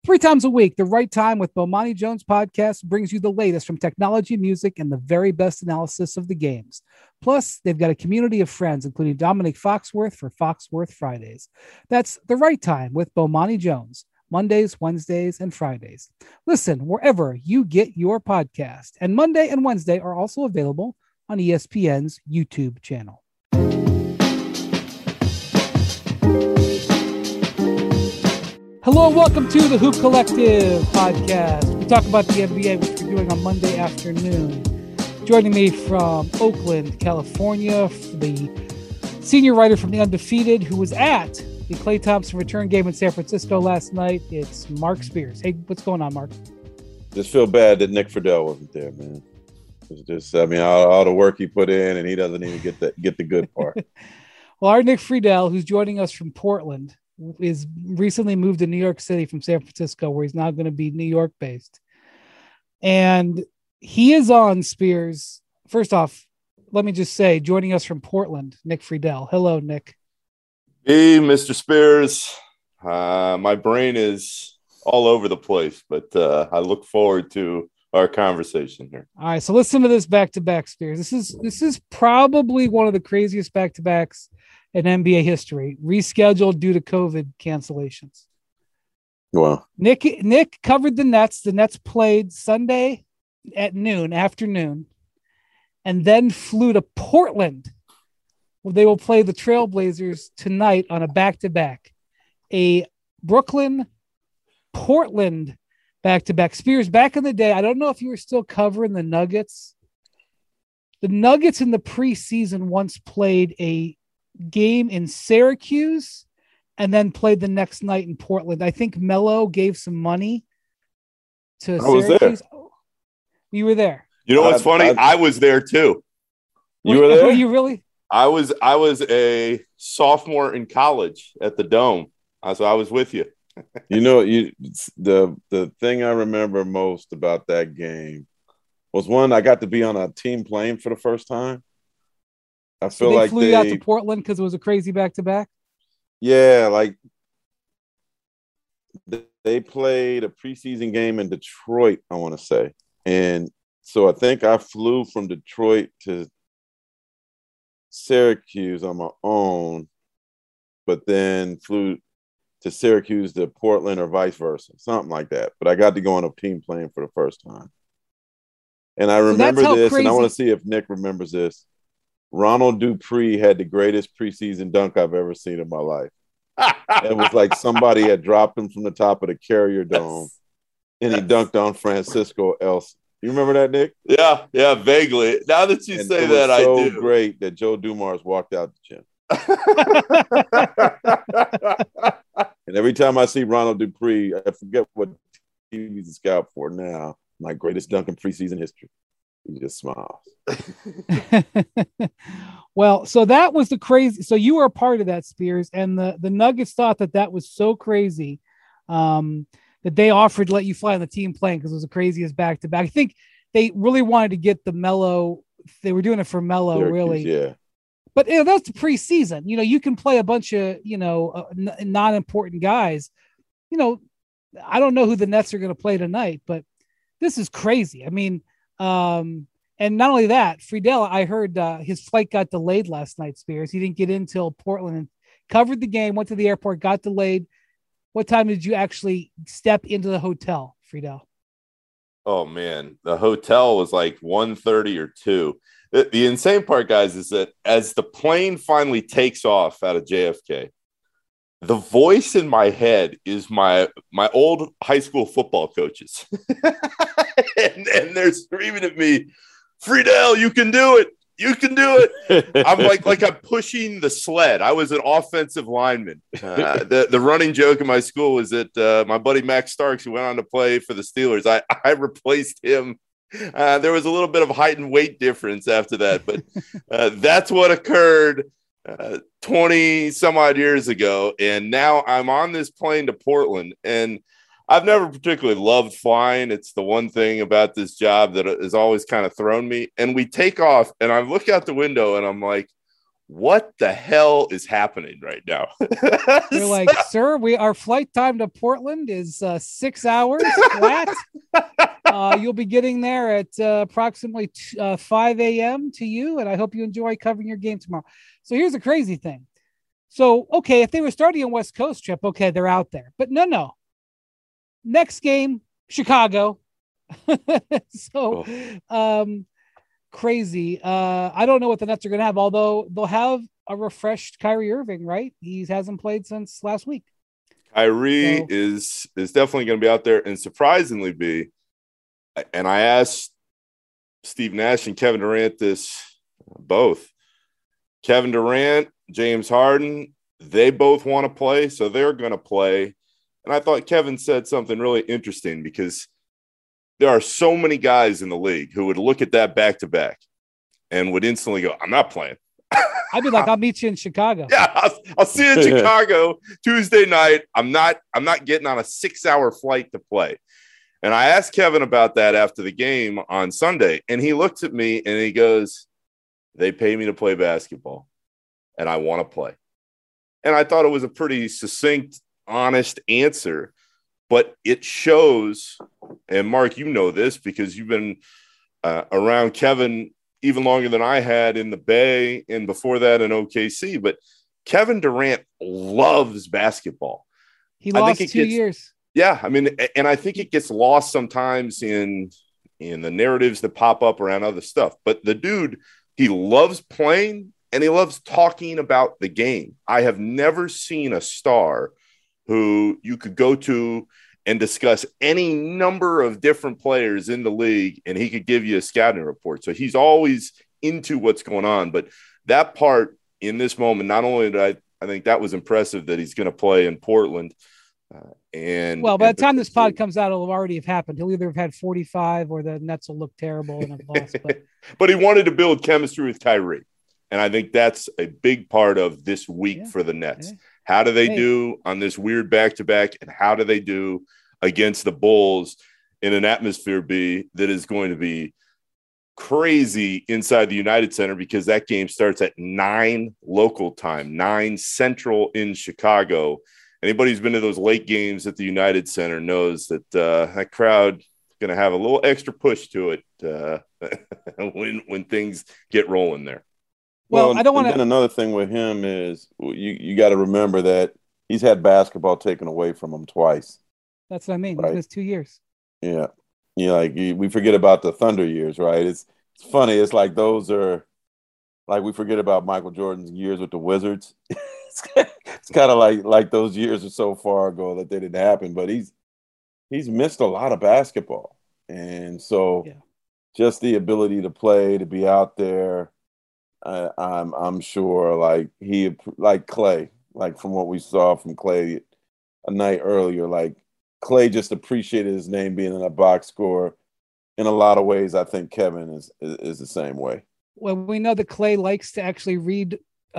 3 times a week, The Right Time with Bomani Jones podcast brings you the latest from technology, music, and the very best analysis of the games. Plus, they've got a community of friends, including Dominic Foxworth for Foxworth Fridays. That's The Right Time with Bomani Jones, Mondays, Wednesdays, and Fridays. Listen wherever you get your podcast. And Monday and Wednesday are also available on ESPN's YouTube channel. Hello and welcome to the Hoop Collective podcast. We talk about the NBA, which we're doing on Monday afternoon. Joining me from Oakland, California, the senior writer from The Undefeated, who was at the Klay Thompson return game in San Francisco last night. It's Mark Spears. Hey, what's going on, Mark? Just feel bad that Nick Friedel wasn't there, man. It's just, I mean, all the work he put in, and he doesn't even get the good part. Well, our Nick Friedel, who's joining us from Portland, is recently moved to New York City from San Francisco, where he's now going to be New York based. And he is on, Spears. First off, let me just say, joining us from Portland, Nick Friedel. Hello, Nick. Hey, Mr. Spears. My brain is all over the place, but I look forward to our conversation here. All right, so listen to this back-to-back, Spears. This is probably one of the craziest back-to-backs in NBA history, rescheduled due to COVID cancellations. Wow. Nick covered the Nets. The Nets played Sunday at afternoon, and then flew to Portland, where they will play the Trailblazers tonight on a back-to-back. A Brooklyn-Portland back-to-back. Spears, back in the day, I don't know if you were still covering the Nuggets. The Nuggets in the preseason once played a game in Syracuse and then played the next night in Portland. I think Melo gave some money to Syracuse. Oh, you were there. You know what's funny? I was there too. You were there? Were you really? I was a sophomore in college at the Dome. So I was with you. You know, the thing I remember most about that game was, one, I got to be on a team plane for the first time. I feel like they flew out to Portland because it was a crazy back-to-back. Yeah, like they played a preseason game in Detroit, I want to say. And so I think I flew from Detroit to Syracuse on my own, but then flew to Syracuse to Portland or vice versa, something like that. But I got to go on a team plane for the first time. And I remember this, and I want to see if Nick remembers this. Ronald Dupree had the greatest preseason dunk I've ever seen in my life. It was like somebody had dropped him from the top of the Carrier Dome, and he dunked on Francisco Elson. You remember that, Nick? Yeah, vaguely. Now that you say that, I do. So great that Joe Dumars walked out the gym. And every time I see Ronald Dupree, I forget what team he's a scout for now. My greatest dunk in preseason history. He just smiles. Well, so that was the crazy. So you were a part of that, Spears, and the Nuggets thought that was so crazy that they offered to let you fly on the team plane because it was the craziest back-to-back. I think they really wanted to get the Melo. They were doing it for Melo, really. Yeah. But that's the preseason. You can play a bunch of non-important guys. I don't know who the Nets are going to play tonight, but this is crazy. I mean. And not only that, Friedel, I heard his flight got delayed last night, Spears. He didn't get in till Portland and covered the game, went to the airport, got delayed. What time did you actually step into the hotel, Friedel? Oh, man. The hotel was like 1:30 or 2. The insane part, guys, is that as the plane finally takes off out of JFK, the voice in my head is my old high school football coaches. and they're screaming at me, Friedel, you can do it. You can do it. I'm like I'm pushing the sled. I was an offensive lineman. The running joke in my school was that my buddy Max Starks, who went on to play for the Steelers, I replaced him. There was a little bit of height and weight difference after that, but that's what occurred 20 some odd years ago. And now I'm on this plane to Portland, and I've never particularly loved flying. It's the one thing about this job that has always kind of thrown me. And we take off, and I look out the window, and I'm like, what the hell is happening right now? They're like, sir, our flight time to Portland is 6 hours flat. You'll be getting there at approximately 5 a.m. to you, and I hope you enjoy covering your game tomorrow. So here's the crazy thing. So, okay, if they were starting a West Coast trip, okay, they're out there. But no. Next game, Chicago. So, crazy. I don't know what the Nets are going to have, although they'll have a refreshed Kyrie Irving, right? He hasn't played since last week. Kyrie is definitely going to be out there, and surprisingly, and I asked Steve Nash and Kevin Durant this both. Kevin Durant, James Harden, they both want to play, so they're going to play. And I thought Kevin said something really interesting because there are so many guys in the league who would look at that back-to-back and would instantly go, I'm not playing. I'd be like, I'll meet you in Chicago. Yeah, I'll see you in Chicago Tuesday night. I'm not getting on a 6-hour flight to play. And I asked Kevin about that after the game on Sunday, and he looks at me and he goes, they pay me to play basketball, and I want to play. And I thought it was a pretty succinct, honest answer, but it shows, and Mark, you know this because you've been around Kevin even longer than I had in the Bay and before that in OKC, but Kevin Durant loves basketball. He lost 2 years. Yeah, I mean, and I think it gets lost sometimes in the narratives that pop up around other stuff. But the dude, he loves playing and he loves talking about the game. I have never seen a star who you could go to and discuss any number of different players in the league, and he could give you a scouting report. So he's always into what's going on. But that part in this moment, not only did I think that was impressive that he's going to play in Portland. By the time this pod comes out, it'll already have happened. He'll either have had 45 or the Nets will look terrible and have lost. But he wanted to build chemistry with Kyrie. And I think that's a big part of this week for the Nets. Yeah. How do they do on this weird back-to-back, and how do they do against the Bulls in an atmosphere that is going to be crazy inside the United Center, because that game starts at 9 local time, 9 Central in Chicago. Anybody who's been to those late games at the United Center knows that that crowd is going to have a little extra push to it when things get rolling there. Well, I don't want to. And then another thing with him is you got to remember that he's had basketball taken away from him twice. That's what I mean. Right? He's missed 2 years. Yeah. We forget about the Thunder years, right? It's funny. It's like those are like we forget about Michael Jordan's years with the Wizards. It's kind of like those years are so far ago that they didn't happen. But he's missed a lot of basketball, and so just the ability to play, to be out there. I'm sure like Clay, like from what we saw from Clay a night earlier, like Clay just appreciated his name being in a box score. In a lot of ways, I think Kevin is the same way. Well, we know that Clay likes to actually read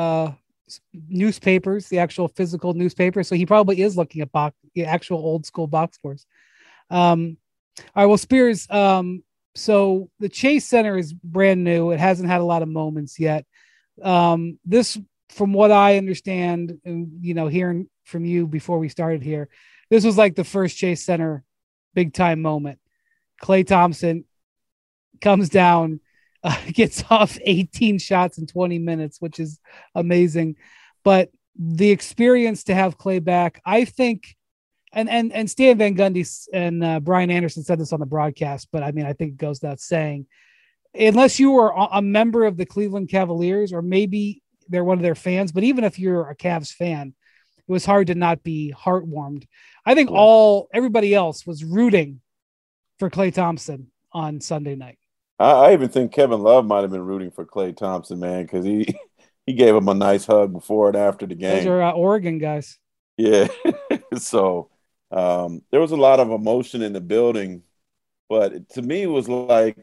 newspapers, the actual physical newspaper. So he probably is looking at the actual old school box scores. All right. Well, Spears, so the Chase Center is brand new. It hasn't had a lot of moments yet. This, from what I understand, hearing from you before we started here, this was like the first Chase Center big time moment. Klay Thompson comes down, gets off 18 shots in 20 minutes, which is amazing. But the experience to have Klay back, I think, and Stan Van Gundy and Brian Anderson said this on the broadcast, but I mean, I think it goes without saying, unless you were a member of the Cleveland Cavaliers, or maybe they're one of their fans, but even if you're a Cavs fan, it was hard to not be heartwarmed. I think everybody else was rooting for Klay Thompson on Sunday night. I even think Kevin Love might have been rooting for Klay Thompson, man, because he gave him a nice hug before and after the game. Those are Oregon guys. Yeah. So there was a lot of emotion in the building, but to me it was like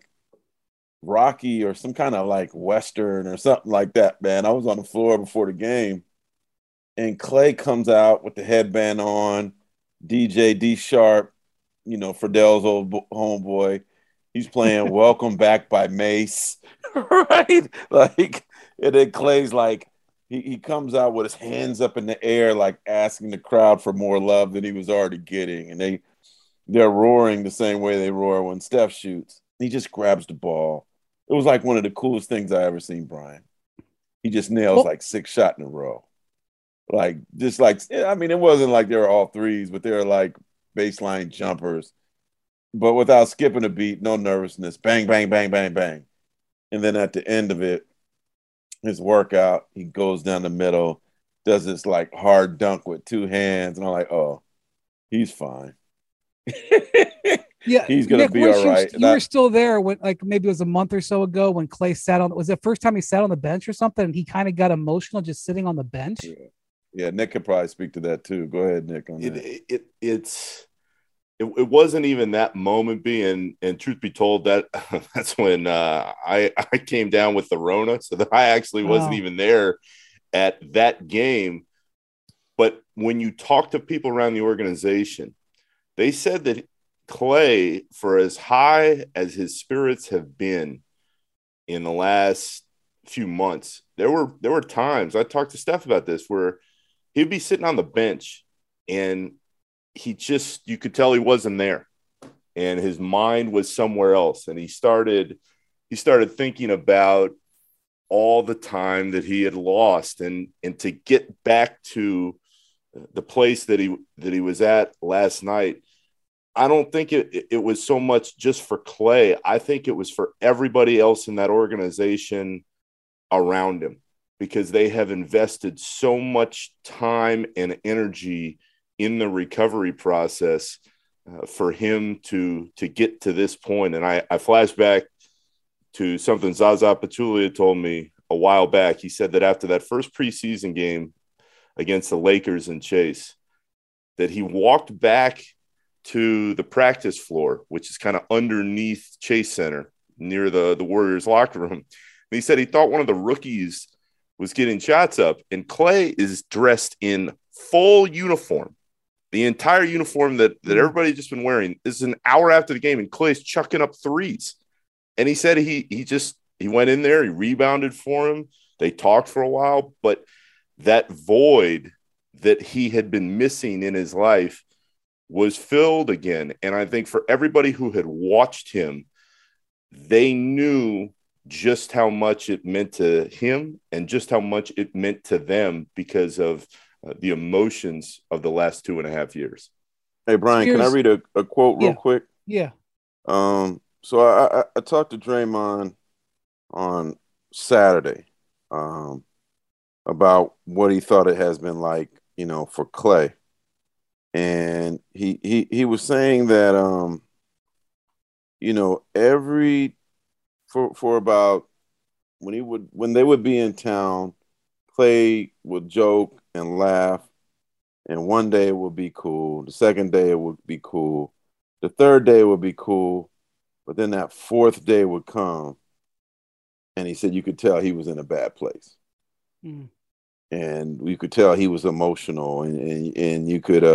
Rocky or some kind of like Western or something like that, man. I was on the floor before the game, and Klay comes out with the headband on, DJ D Sharp, Fridel's old homeboy. He's playing Welcome Back by Mace, right? Like, and then Klay's like, he comes out with his hands up in the air, like asking the crowd for more love than he was already getting, and they're roaring the same way they roar when Steph shoots. He just grabs the ball. It was like one of the coolest things I ever seen, Brian. He just nails like 6 shots in a row. Like, just like, I mean, it wasn't like they were all threes, but they were like baseline jumpers. But without skipping a beat, no nervousness. Bang, bang, bang, bang, bang. And then at the end of it, his workout, he goes down the middle, does this like hard dunk with 2 hands. And I'm like, oh, he's fine. Yeah, he's gonna Nick, be all right. You were still there when, like, maybe it was a month or so ago when Clay sat on. Was it the first time he sat on the bench or something? And he kind of got emotional just sitting on the bench. Yeah, Nick could probably speak to that too. Go ahead, Nick. On that. It wasn't even that moment being, and truth be told, that's when I came down with the Rona, so that I actually wasn't even there at that game. But when you talk to people around the organization, they said that Clay, for as high as his spirits have been in the last few months, there were times, I talked to Steph about this, where he'd be sitting on the bench and you could tell he wasn't there, and his mind was somewhere else. And he started thinking about all the time that he had lost, and to get back to the place that he was at last night. I don't think it was so much just for Clay. I think it was for everybody else in that organization around him, because they have invested so much time and energy in the recovery process for him to get to this point. And I flash back to something Zaza Pachulia told me a while back. He said that after that first preseason game against the Lakers and Chase, that he walked back to the practice floor, which is kind of underneath Chase Center near the Warriors locker room. And he said he thought one of the rookies was getting shots up, and Clay is dressed in full uniform, the entire uniform that everybody's just been wearing. This is an hour after the game, and Clay's chucking up threes. And he said he went in there, he rebounded for him. They talked for a while, but that void that he had been missing in his life was filled again. And I think for everybody who had watched him, they knew just how much it meant to him and just how much it meant to them because of the emotions of the last 2.5 years. Hey, Brian, can I read a quote real quick? Yeah. So I talked to Draymond on Saturday about what he thought it has been like, for Clay. And he was saying that, for about when they would be in town, Clay would joke and laugh, and one day it would be cool. The second day it would be cool. The third day would be cool, but then that fourth day would come, and he said you could tell he was in a bad place. Mm. And we could tell he was emotional, and you could,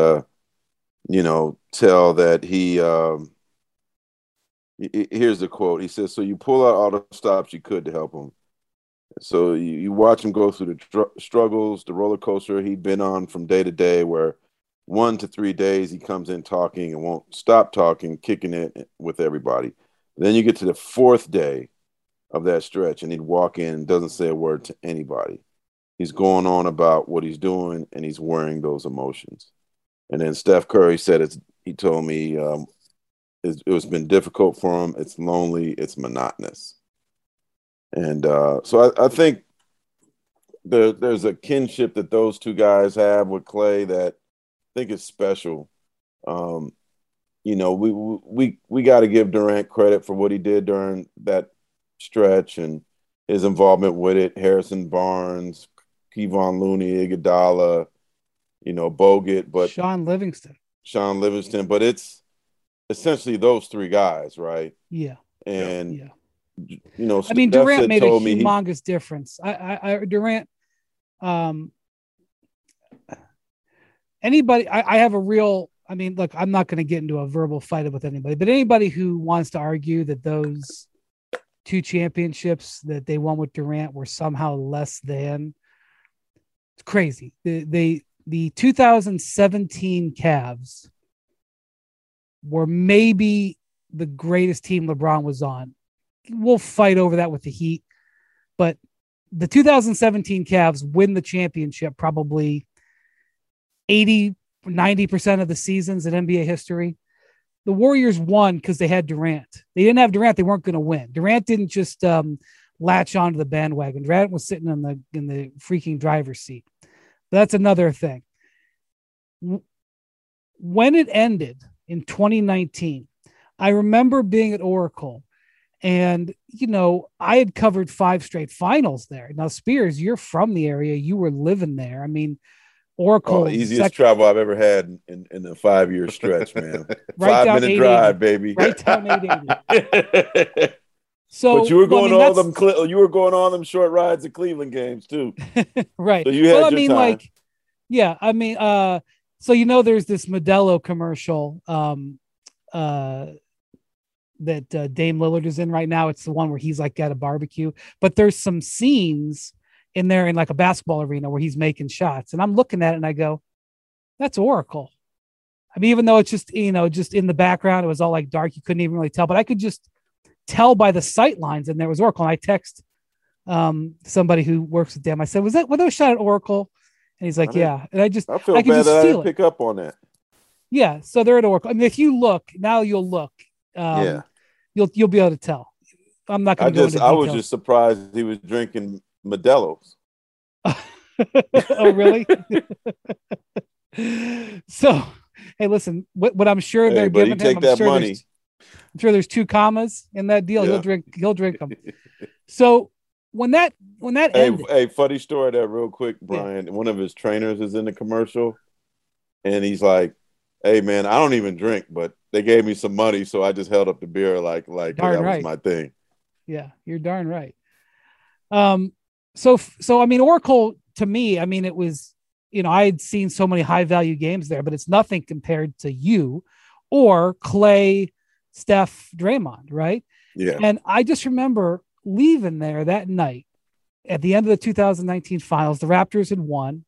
tell that he, here's the quote. He says, so you pull out all the stops you could to help him. So you watch him go through the struggles, the roller coaster he'd been on from day to day, where 1 to 3 days he comes in talking and won't stop talking, kicking it with everybody. Then you get to the 4th day of that stretch, and he'd walk in and doesn't say a word to anybody. He's going on about what he's doing, and he's wearing those emotions. And then Steph Curry said he told me it's been difficult for him. It's lonely. It's monotonous. And so I think there's a kinship that those two guys have with Clay that I think is special. We got to give Durant credit for what he did during that stretch and his involvement with it. Harrison Barnes, Kevon Looney, Iguodala, Bogut, but Sean Livingston, but it's essentially those 3 guys, right? Yeah. And yeah. Durant made a humongous difference. Durant, anybody, I have a real, look, I'm not going to get into a verbal fight with anybody, but anybody who wants to argue that those 2 championships that they won with Durant were somehow less than It's crazy. The 2017 Cavs were maybe the greatest team LeBron was on. We'll fight over that with the Heat, but the 2017 Cavs win the championship probably 80-90% of the seasons in NBA history. The Warriors won because they had Durant. They didn't have Durant, they weren't going to win. Durant didn't just latch onto the bandwagon. Durant was sitting in the freaking driver's seat. But that's another thing. When it ended in 2019, I remember being at Oracle, and I had covered 5 straight finals there. Now, Spears, you're from the area. You were living there. I mean, Oracle. Easiest travel I've ever had in a 5-year stretch, man. Right 5-minute drive, baby. Right down 880. So, but you were going on them. You were going on them short rides at Cleveland games too, right? So you had your time. So there's this Modelo commercial that Dame Lillard is in right now. It's the one where he's like at a barbecue, but there's some scenes in there in like a basketball arena where he's making shots, and I'm looking at it and I go, "That's Oracle." I mean, even though it's just just in the background, it was all like dark, you couldn't even really tell, but I could just tell by the sight lines, and there was Oracle. And I text somebody who works with them. I said, were those shot at Oracle? And he's like, yeah. And I feel bad that I didn't pick up on that. Yeah. So they're at Oracle. I mean, if you look now, you'll look. You'll be able to tell. I'm not going to go into details. I was just surprised he was drinking Modelo's. Oh, really? So, hey, listen. What I'm sure they're giving him. I'm sure there's 2 commas in that deal. Yeah. He'll drink them. So when that ended, hey, funny story there real quick, Brian. Yeah. One of his trainers is in the commercial, and he's like, "Hey, man, I don't even drink, but they gave me some money, so I just held up the beer like that was my thing." Yeah, you're darn right. So I mean, Oracle to me, I mean, it was I had seen so many high value games there, but it's nothing compared to you or Clay, Steph, Draymond, right? Yeah. And I just remember leaving there that night at the end of the 2019 finals. The Raptors had won.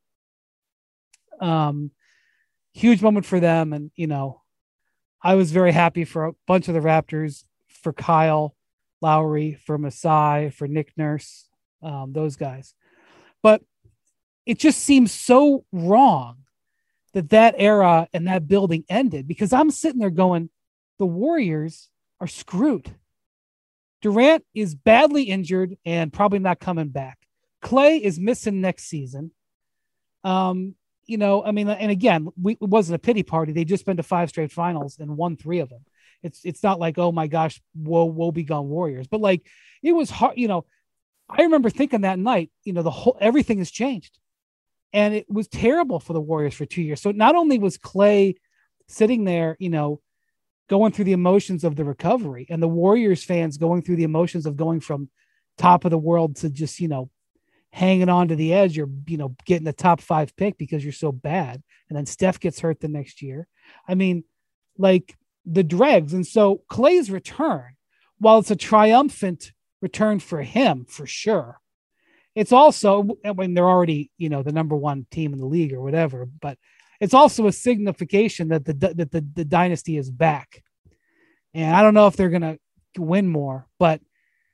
Huge moment for them. And, I was very happy for a bunch of the Raptors, for Kyle Lowry, for Masai, for Nick Nurse, those guys. But it just seems so wrong that era and that building ended, because I'm sitting there going, the Warriors are screwed. Durant is badly injured and probably not coming back. Clay is missing next season. I mean, and again, it wasn't a pity party. They just been to 5 straight finals and won 3 of them. It's not like, oh my gosh, woe be gone Warriors. But like, it was hard. I remember thinking that night, everything has changed, and it was terrible for the Warriors for 2 years. So not only was Clay sitting there, going through the emotions of the recovery, and the Warriors fans going through the emotions of going from top of the world to just, hanging on to the edge, or, getting the top 5 pick because you're so bad. And then Steph gets hurt the next year. I mean, like the dregs. And so Clay's return, while it's a triumphant return for him, for sure, it's also, when they're already, the number 1 team in the league or whatever, but it's also a signification that the dynasty is back. And I don't know if they're going to win more, but,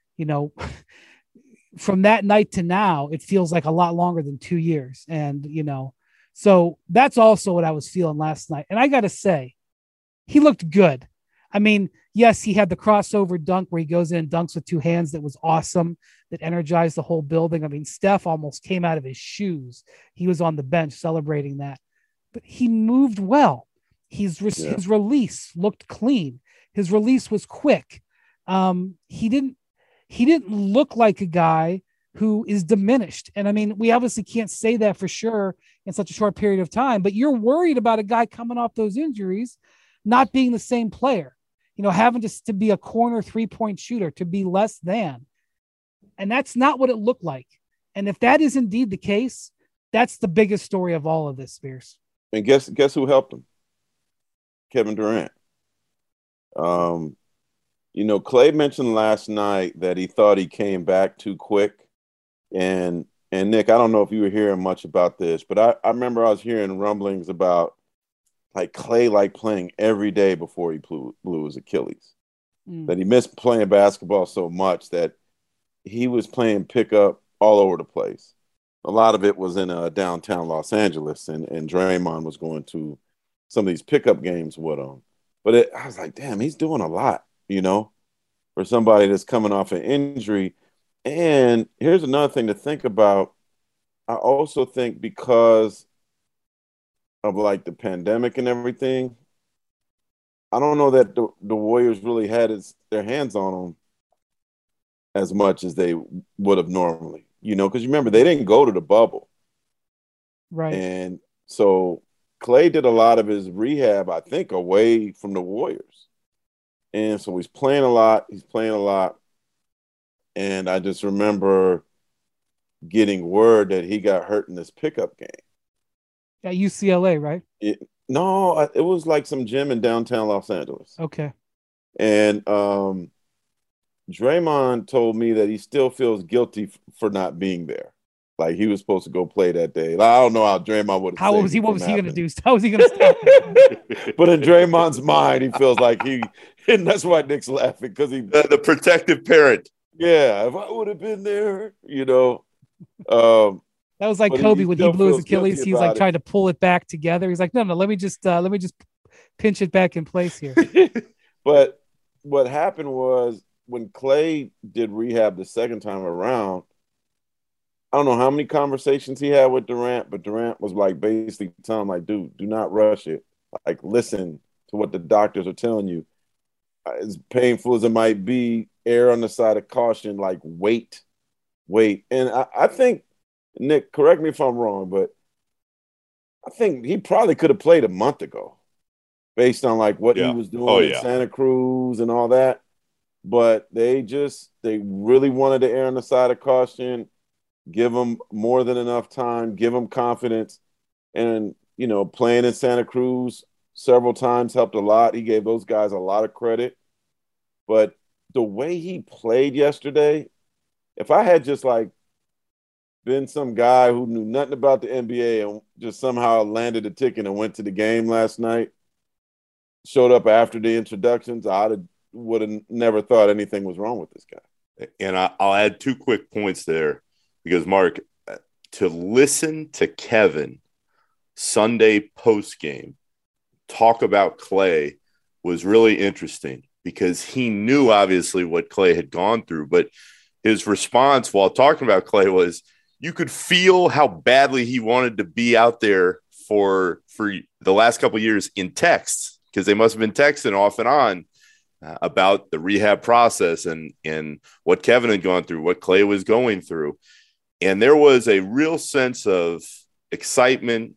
from that night to now, it feels like a lot longer than 2 years. And, so that's also what I was feeling last night. And I got to say, he looked good. I mean, yes, he had the crossover dunk where he goes in and dunks with 2 hands. That was awesome. That energized the whole building. I mean, Steph almost came out of his shoes. He was on the bench celebrating that. But he moved well. His release looked clean. His release was quick. He didn't look like a guy who is diminished. And I mean, we obviously can't say that for sure in such a short period of time, but you're worried about a guy coming off those injuries, not being the same player, having to be a corner 3-point shooter, to be less than. And that's not what it looked like. And if that is indeed the case, that's the biggest story of all of this, Spears. And guess who helped him? Kevin Durant. Clay mentioned last night that he thought he came back too quick. And And Nick, I don't know if you were hearing much about this, but I remember I was hearing rumblings about like Klay like playing every day before he blew his Achilles. That he missed playing basketball so much that he was playing pickup all over the place. A lot of it was in downtown Los Angeles, and Draymond was going to some of these pickup games with him. But I was like, damn, he's doing a lot, for somebody that's coming off an injury. And here's another thing to think about. I also think because of like the pandemic and everything, I don't know that the Warriors really had their hands on him as much as they would have normally, because you remember they didn't go to the bubble. Right. And so Klay did a lot of his rehab, I think, away from the Warriors. And so he's playing a lot. And I just remember getting word that he got hurt in this pickup game. At UCLA, right? No, it was like some gym in downtown Los Angeles. Okay. And Draymond told me that he still feels guilty for not being there. Like he was supposed to go play that day. I don't know how Draymond would have. What was he going to do? How was he going to stop it? But in Draymond's mind, he feels like and that's why Nick's laughing, because the protective parent. Yeah, if I would have been there, That was like Kobe when he blew his Achilles. He was like trying to pull it back together. He's like, no, let me just pinch it back in place here. But what happened was when Klay did rehab the second time around, I don't know how many conversations he had with Durant, but Durant was like basically telling him, like, dude, do not rush it. Like, listen to what the doctors are telling you. As painful as it might be, err on the side of caution, like wait. And I think, Nick, correct me if I'm wrong, but I think he probably could have played a month ago based on like what he was doing in Santa Cruz and all that. But they really wanted to err on the side of caution, give him more than enough time, give him confidence. And, playing in Santa Cruz several times helped a lot. He gave those guys a lot of credit. But the way he played yesterday, if I had just like been some guy who knew nothing about the NBA and just somehow landed a ticket and went to the game last night, showed up after the introductions, would have never thought anything was wrong with this guy. And I'll add 2 quick points there, because Mark, to listen to Kevin Sunday post game talk about Klay was really interesting, because he knew obviously what Klay had gone through, but his response while talking about Klay was, you could feel how badly he wanted to be out there for the last couple of years in texts, because they must have been texting off and on about the rehab process and what Kevin had gone through, what Klay was going through. And there was a real sense of excitement,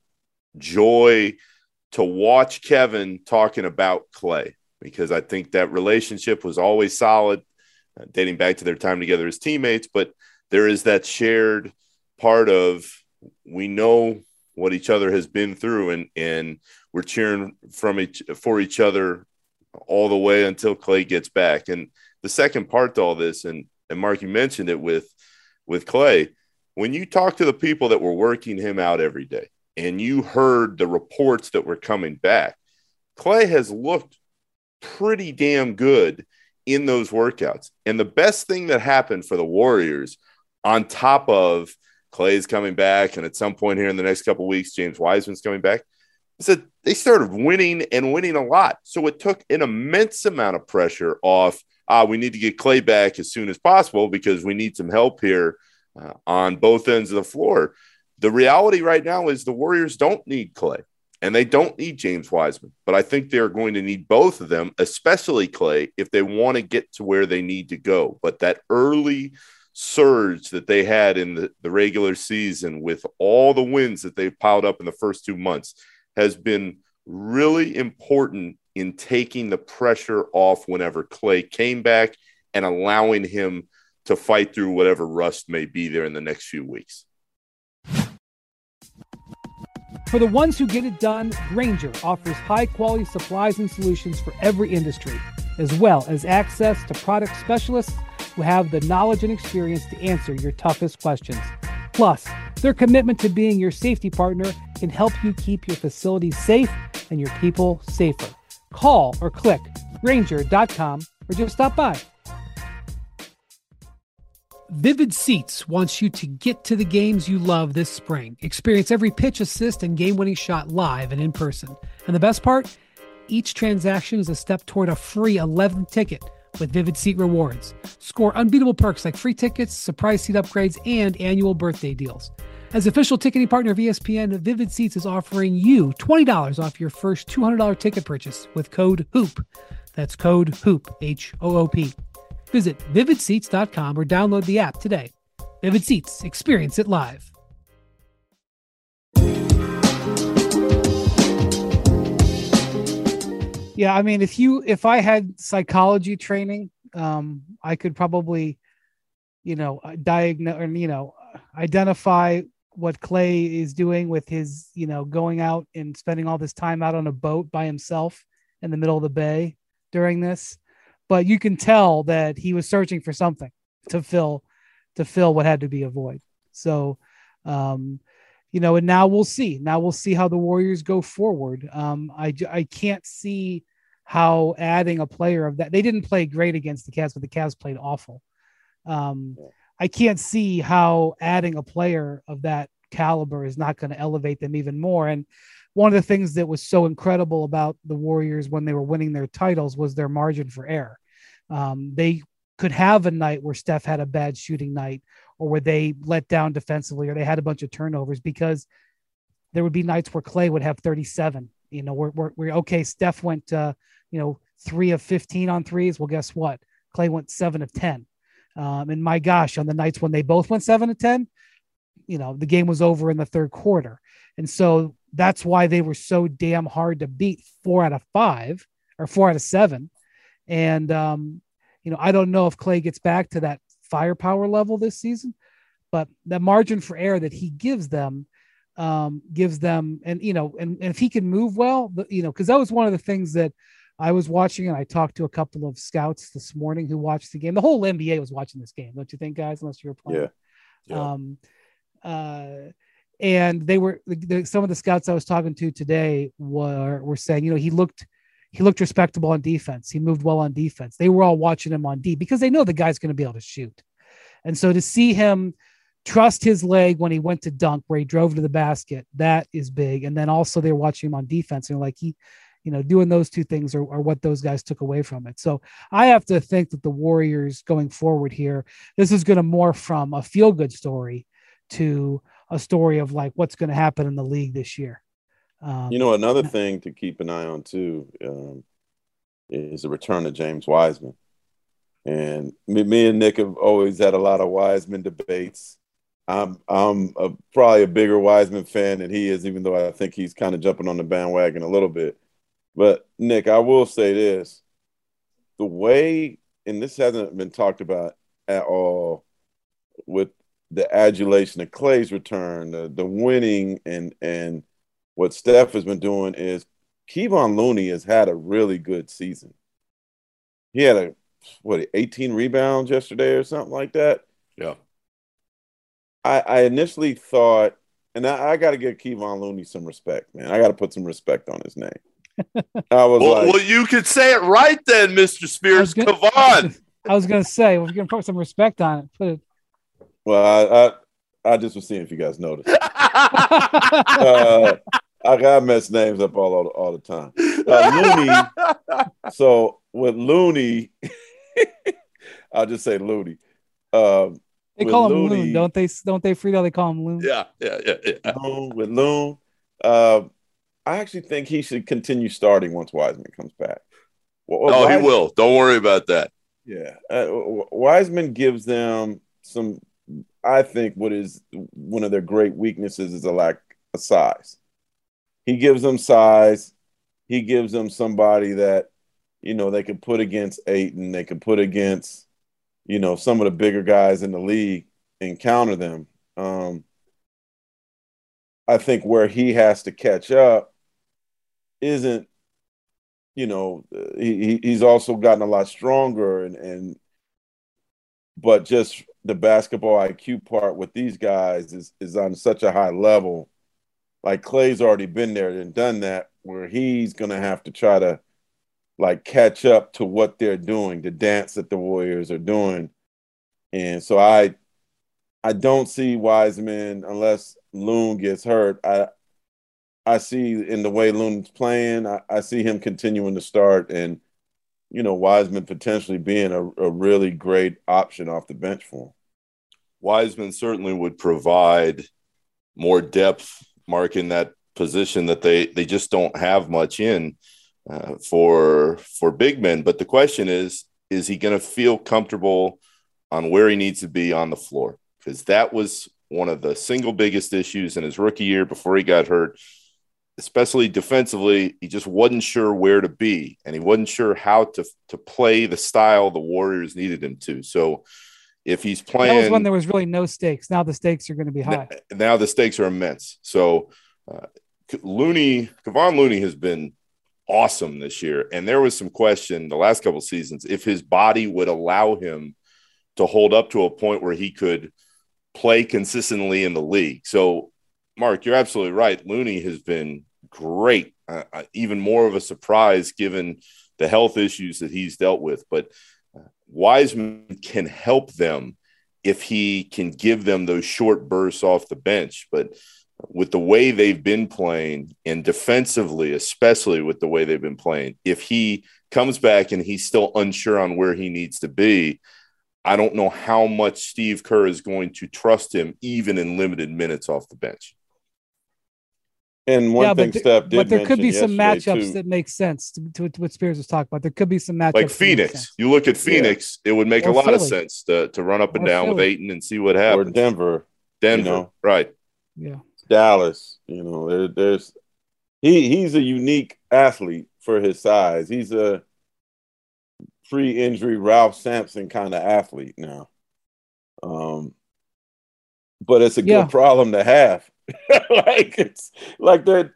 joy to watch Kevin talking about Klay, because I think that relationship was always solid, dating back to their time together as teammates. But there is that shared part of, we know what each other has been through, and we're cheering for each other all the way until Klay gets back. And the second part to all this, and Mark, you mentioned it with Klay, when you talk to the people that were working him out every day and you heard the reports that were coming back, Klay has looked pretty damn good in those workouts. And the best thing that happened for the Warriors, on top of Klay's coming back, and at some point here in the next couple of weeks, James Wiseman's coming back, is that they started winning and winning a lot. So it took an immense amount of pressure off. We need to get Klay back as soon as possible because we need some help here on both ends of the floor. The reality right now is the Warriors don't need Klay and they don't need James Wiseman, but I think they're going to need both of them, especially Klay, if they want to get to where they need to go. But that early surge that they had in the regular season with all the wins that they've piled up in the first 2 months has been really important in taking the pressure off whenever Klay came back and allowing him to fight through whatever rust may be there in the next few weeks. For the ones who get it done, Grainger offers high-quality supplies and solutions for every industry, as well as access to product specialists who have the knowledge and experience to answer your toughest questions. Plus, their commitment to being your safety partner can help you keep your facilities safe and your people safer. Call or click Ranger.com or just stop by. Vivid Seats wants you to get to the games you love this spring. Experience every pitch, assist, and game-winning shot live and in person. And the best part? Each transaction is a step toward a free 11th ticket with Vivid Seat Rewards. Score unbeatable perks like free tickets, surprise seat upgrades, and annual birthday deals. As official ticketing partner of ESPN, Vivid Seats is offering you $20 off your first $200 ticket purchase with code HOOP. That's code HOOP, H-O-O-P. Visit vividseats.com or download the app today. Vivid Seats, experience it live. Yeah, I mean, if I had psychology training, I could probably, diagnose or, identify what Clay is doing with his, going out and spending all this time out on a boat by himself in the middle of the bay during this. But you can tell that he was searching for something to fill what had to be a void. So, and now we'll see. Now we'll see how the Warriors go forward. I can't see how adding a player of that. They didn't play great against the Cavs, but the Cavs played awful. I can't see how adding a player of that caliber is not going to elevate them even more. And one of the things that was so incredible about the Warriors when they were winning their titles was their margin for error. They could have a night where Steph had a bad shooting night, or where they let down defensively, or they had a bunch of turnovers, because there would be nights where Clay would have 37. We're okay. Steph went, 3 of 15 on threes. Well, guess what? Clay went 7 of 10. And my gosh, on the nights when they both went 7 of 10, the game was over in the third quarter. And so that's why they were so damn hard to beat 4 out of 5 or 4 out of 7. And, I don't know if Clay gets back to that firepower level this season, but the margin for error that he gives them, and if he can move well, because that was one of the things that I was watching, and I talked to a couple of scouts this morning who watched the game. The whole NBA was watching this game, don't you think, guys? Unless you were playing. Yeah. And they were some of the scouts I was talking to today were saying, he looked respectable on defense. He moved well on defense. They were all watching him on D because they know the guy's going to be able to shoot. And so to see him trust his leg when he went to dunk, where he drove to the basket, that is big. And then also they're watching him on defense, and like doing those two things are what those guys took away from it. So I have to think that the Warriors going forward here, this is going to morph from a feel-good story to a story of like what's going to happen in the league this year. Another thing to keep an eye on too is the return of James Wiseman. And me and Nick have always had a lot of Wiseman debates. I'm probably a bigger Wiseman fan than he is, even though I think he's kind of jumping on the bandwagon a little bit. But Nick, I will say this: the way, and this hasn't been talked about at all, with the adulation of Clay's return, the winning, and what Steph has been doing, is Kevon Looney has had a really good season. He had 18 rebounds yesterday or something like that. Yeah. I initially thought, and I got to give Kevon Looney some respect, man. I got to put some respect on his name. I was well, you could say it right then, Mr. Spears. Kevon. I was going to say, we're going to put some respect on it. Put it. Well, I just was seeing if you guys noticed. I got mess names up all the time. Looney. So with Looney, I'll just say Looney. They call him Loon, don't they? Don't they, Frito? They call him Loon. Yeah. With Loon, I actually think he should continue starting once Wiseman comes back. He will. Don't worry about that. Yeah, Wiseman gives them some. I think what is one of their great weaknesses is a lack of size. He gives them size. He gives them somebody that, they can put against Ayton. They can put against, some of the bigger guys in the league and counter them. I think where he has to catch up isn't, he's also gotten a lot stronger but just the basketball IQ part with these guys is on such a high level. Like Clay's already been there and done that, where he's going to have to try to like catch up to what they're doing, the dance that the Warriors are doing. And so I don't see Wiseman unless Loon gets hurt. I see in the way Loon's playing, I see him continuing to start and, Wiseman potentially being a really great option off the bench for him. Wiseman certainly would provide more depth, Mark, in that position that they just don't have much in for big men. But the question is he going to feel comfortable on where he needs to be on the floor? Because that was one of the single biggest issues in his rookie year before he got hurt, especially defensively. He just wasn't sure where to be, and he wasn't sure how to play the style the Warriors needed him to. So if he's playing – that was when there was really no stakes. Now the stakes are going to be high. Now the stakes are immense. So Kevon Looney has been awesome this year, and there was some question the last couple of seasons if his body would allow him to hold up to a point where he could play consistently in the league. So, Mark, you're absolutely right. Looney has been great, even more of a surprise given the health issues that he's dealt with. But Wiseman can help them if he can give them those short bursts off the bench. But with the way they've been playing, and defensively, especially with the way they've been playing, if he comes back and he's still unsure on where he needs to be, I don't know how much Steve Kerr is going to trust him, even in limited minutes off the bench. And one thing Steph did, but there could be some matchups too, that make sense to what Spears was talking about. There could be some matchups like Phoenix. You look at Phoenix, it would make a lot of sense to run up and down with Ayton and see what happens. Or Denver, right? Yeah, Dallas. There's he's a unique athlete for his size. He's a pre-injury Ralph Sampson kind of athlete now. But it's a good problem to have. Like it's like they're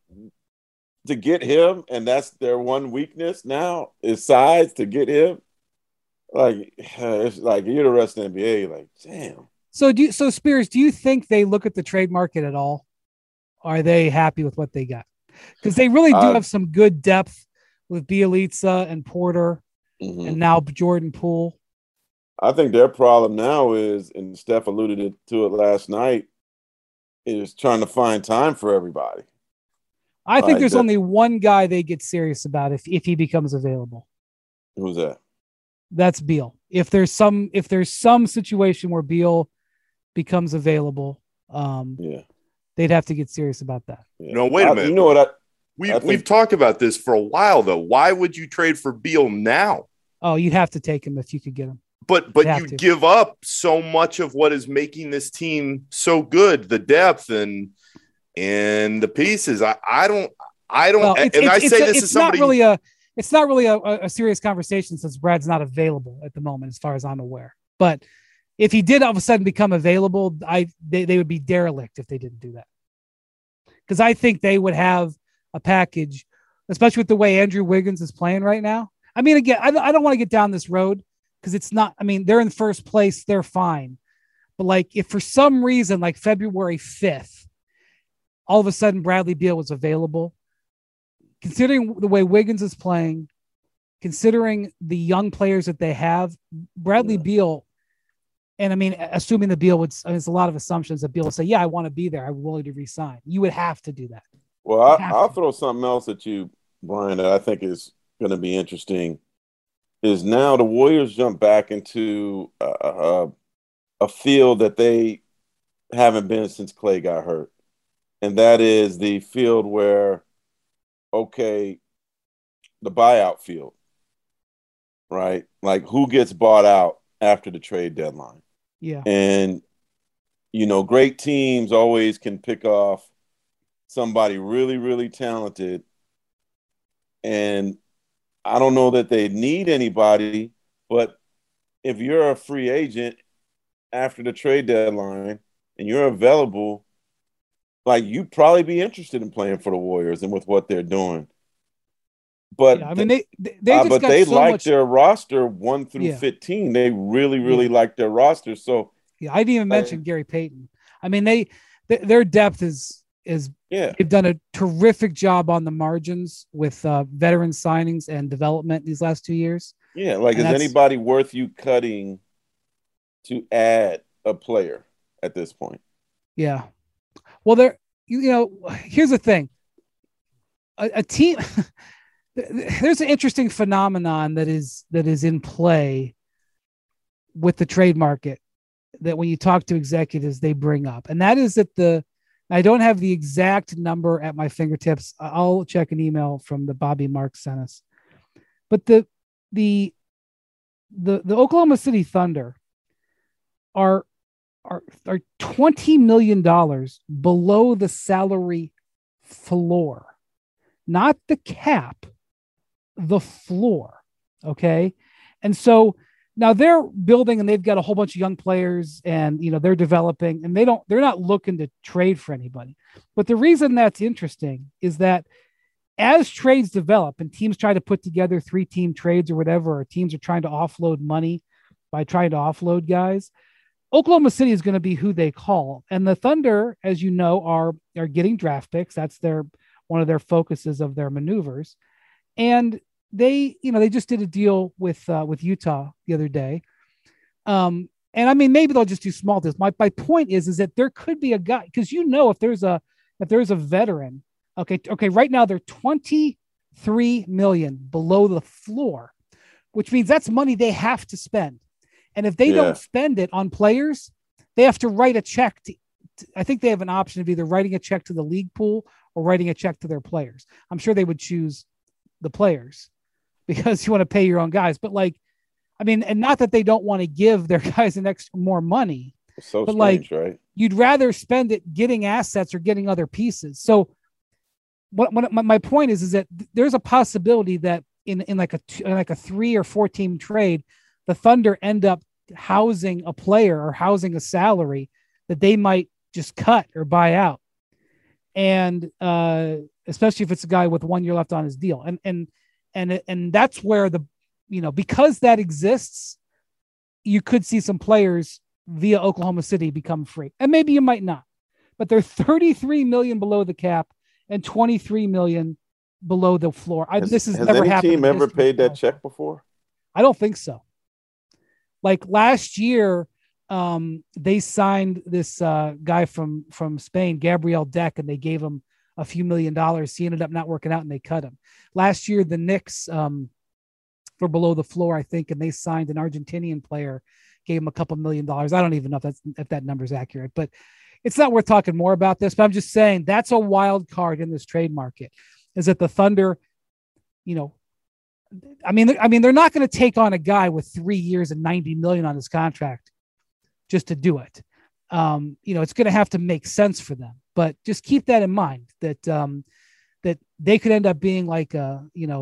to get him, and that's their one weakness now is size. To get him, like it's like you're the rest of the NBA. Like, damn. So Spears, do you think they look at the trade market at all? Are they happy with what they got? Because they really do have some good depth with Bjelica and Porter. Mm-hmm. And now Jordan Poole. I think their problem now is, and Steph alluded to it last night, is trying to find time for everybody. I think there's only one guy they get serious about if he becomes available. Who's that? That's Beal. If there's some situation where Beal becomes available, they'd have to get serious about that. Yeah. No, wait a minute. You know what? We've talked about this for a while, though. Why would you trade for Beal now? Oh, you'd have to take him if you could get him. But you give up so much of what is making this team so good, the depth and the pieces. I don't. Well, it's not really a serious conversation since Brad's not available at the moment, as far as I'm aware. But if he did all of a sudden become available, they would be derelict if they didn't do that. Because I think they would have a package, especially with the way Andrew Wiggins is playing right now. I mean, again, I don't want to get down this road because it's not, I mean, they're in first place. They're fine. But like, if for some reason, like February 5th, all of a sudden Bradley Beal was available, considering the way Wiggins is playing, considering the young players that they have, Bradley Beal, and I mean, assuming that Beal would, there's a lot of assumptions that Beal would say, yeah, I want to be there. I'm willing to resign. You would have to do that. Well, I'll throw something else at you, Brian, that I think is going to be interesting. Is now the Warriors jump back into a field that they haven't been since Clay got hurt. And that is the field where, okay, the buyout field, right? Like who gets bought out after the trade deadline? Yeah. And, great teams always can pick off somebody really, really talented. And I don't know that they need anybody, but if you're a free agent after the trade deadline and you're available, like you'd probably be interested in playing for the Warriors and with what they're doing. But Yeah, I mean they just but got they so like much. their roster 1 through Yeah, 15. They really, really yeah, like their roster. So yeah. I didn't even mention Gary Payton. I mean their depth is yeah, they've done a terrific job on the margins with veteran signings and development these last 2 years. yeah. Like, And is that's anybody worth you cutting to add a player at this point? yeah. Well, here's the thing: a team. There's an interesting phenomenon that is in play with the trade market that when you talk to executives they bring up, and that is that I don't have the exact number at my fingertips. I'll check an email from the Bobby Marks sent us, but the the Oklahoma City Thunder are are $20 million below the salary floor, not the cap, the floor. Okay. And so now they're building and they've got a whole bunch of young players and, they're developing and they're not looking to trade for anybody. But the reason that's interesting is that as trades develop and teams try to put together 3-team trades or whatever, or teams are trying to offload money by trying to offload guys, Oklahoma City is going to be who they call. And the Thunder, as you know, are getting draft picks. That's one of their focuses of their maneuvers. And they just did a deal with Utah the other day. And I mean, maybe they'll just do small deals. My point is that there could be a guy, because if there's a veteran, okay, right now they're 23 million below the floor, which means that's money they have to spend. And if they don't spend it on players, they have to write a check I think they have an option of either writing a check to the league pool or writing a check to their players. I'm sure they would choose the players because you want to pay your own guys. But and not that they don't want to give their guys more money. It's so but strange, right? You'd rather spend it getting assets or getting other pieces. So my point is that there's a possibility that in like a 3 or 4 team trade, the Thunder end up housing a player or housing a salary that they might just cut or buy out. And especially if it's a guy with 1 year left on his deal. And that's where because that exists, you could see some players via Oklahoma City become free. And maybe you might not, but they're 33 million below the cap and 23 million below the floor. This has never happened. Has any team ever paid that check before? I don't think so. Like last year, they signed this guy from Spain, Gabriel Deck, and they gave him a few $1 million. He ended up not working out and they cut him. Last year, the Knicks were below the floor, I think, and they signed an Argentinian player, gave him a couple $1 million. I don't even know if that number is accurate, but it's not worth talking more about this. But I'm just saying that's a wild card in this trade market, is that the Thunder, I mean, they're not going to take on a guy with 3 years and 90 million on his contract just to do it. It's going to have to make sense for them, but just keep that in mind that that they could end up being like a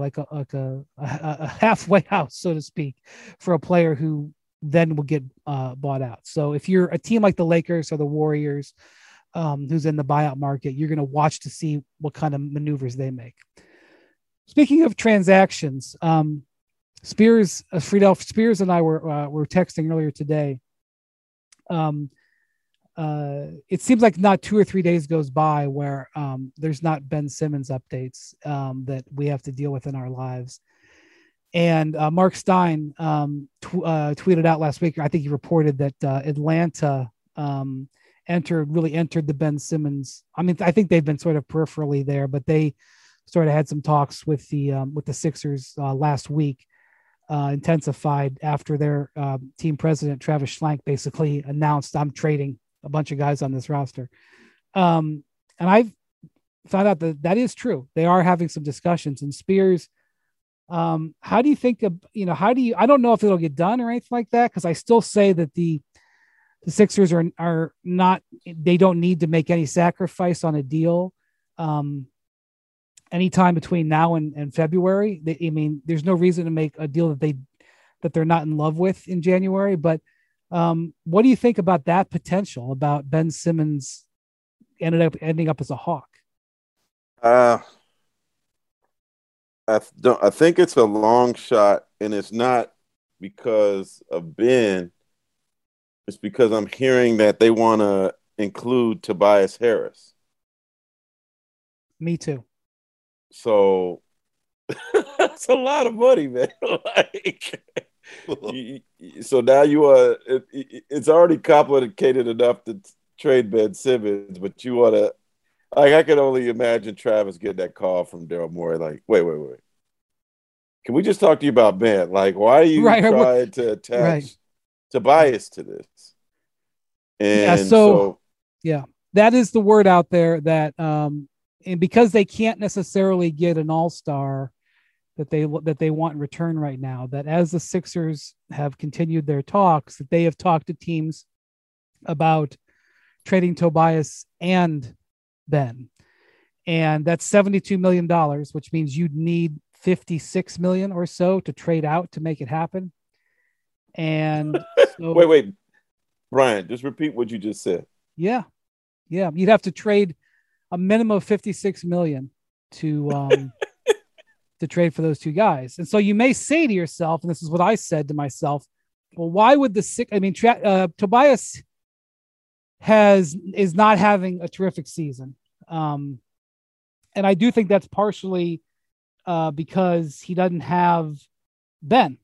halfway house, so to speak, for a player who then will get bought out. So if you're a team like the Lakers or the Warriors, who's in the buyout market, you're going to watch to see what kind of maneuvers they make. Speaking of transactions, Friedel Spears and I were texting earlier today. It seems like not 2 or 3 days goes by where there's not Ben Simmons updates that we have to deal with in our lives. And Mark Stein tweeted out last week, I think he reported that Atlanta entered the Ben Simmons. I mean, I think they've been sort of peripherally there, but they sort of had some talks with the Sixers last week, intensified after their team president, Travis Schlenk, basically announced, I'm trading a bunch of guys on this roster. And I've found out that is true. They are having some discussions. And Spears, how do you think of, I don't know if it'll get done or anything like that, because I still say that the Sixers are not, they don't need to make any sacrifice on a deal anytime between now and February. There's no reason to make a deal that they're not in love with in January. But what do you think about that potential, about Ben Simmons ending up as a Hawk? I think it's a long shot, and it's not because of Ben. It's because I'm hearing that they want to include Tobias Harris. Me too. So that's a lot of money, man. So now you are. It's already complicated enough to trade Ben Simmons, but you want to. Like, I can only imagine Travis getting that call from Daryl Morey. Like, wait. Can we just talk to you about Ben? Like, why are you trying to attach Tobias to this? And yeah, that is the word out there that, and because they can't necessarily get an all-star that they want in return right now, that as the Sixers have continued their talks, that they have talked to teams about trading Tobias and Ben. And that's $72 million, which means you'd need 56 million or so to trade out to make it happen. And so, wait, Brian, just repeat what you just said. Yeah. You'd have to trade a minimum of 56 million to trade for those two guys. And so you may say to yourself, and this is what I said to myself, well, why would Tobias is not having a terrific season. And I do think that's partially because he doesn't have Ben.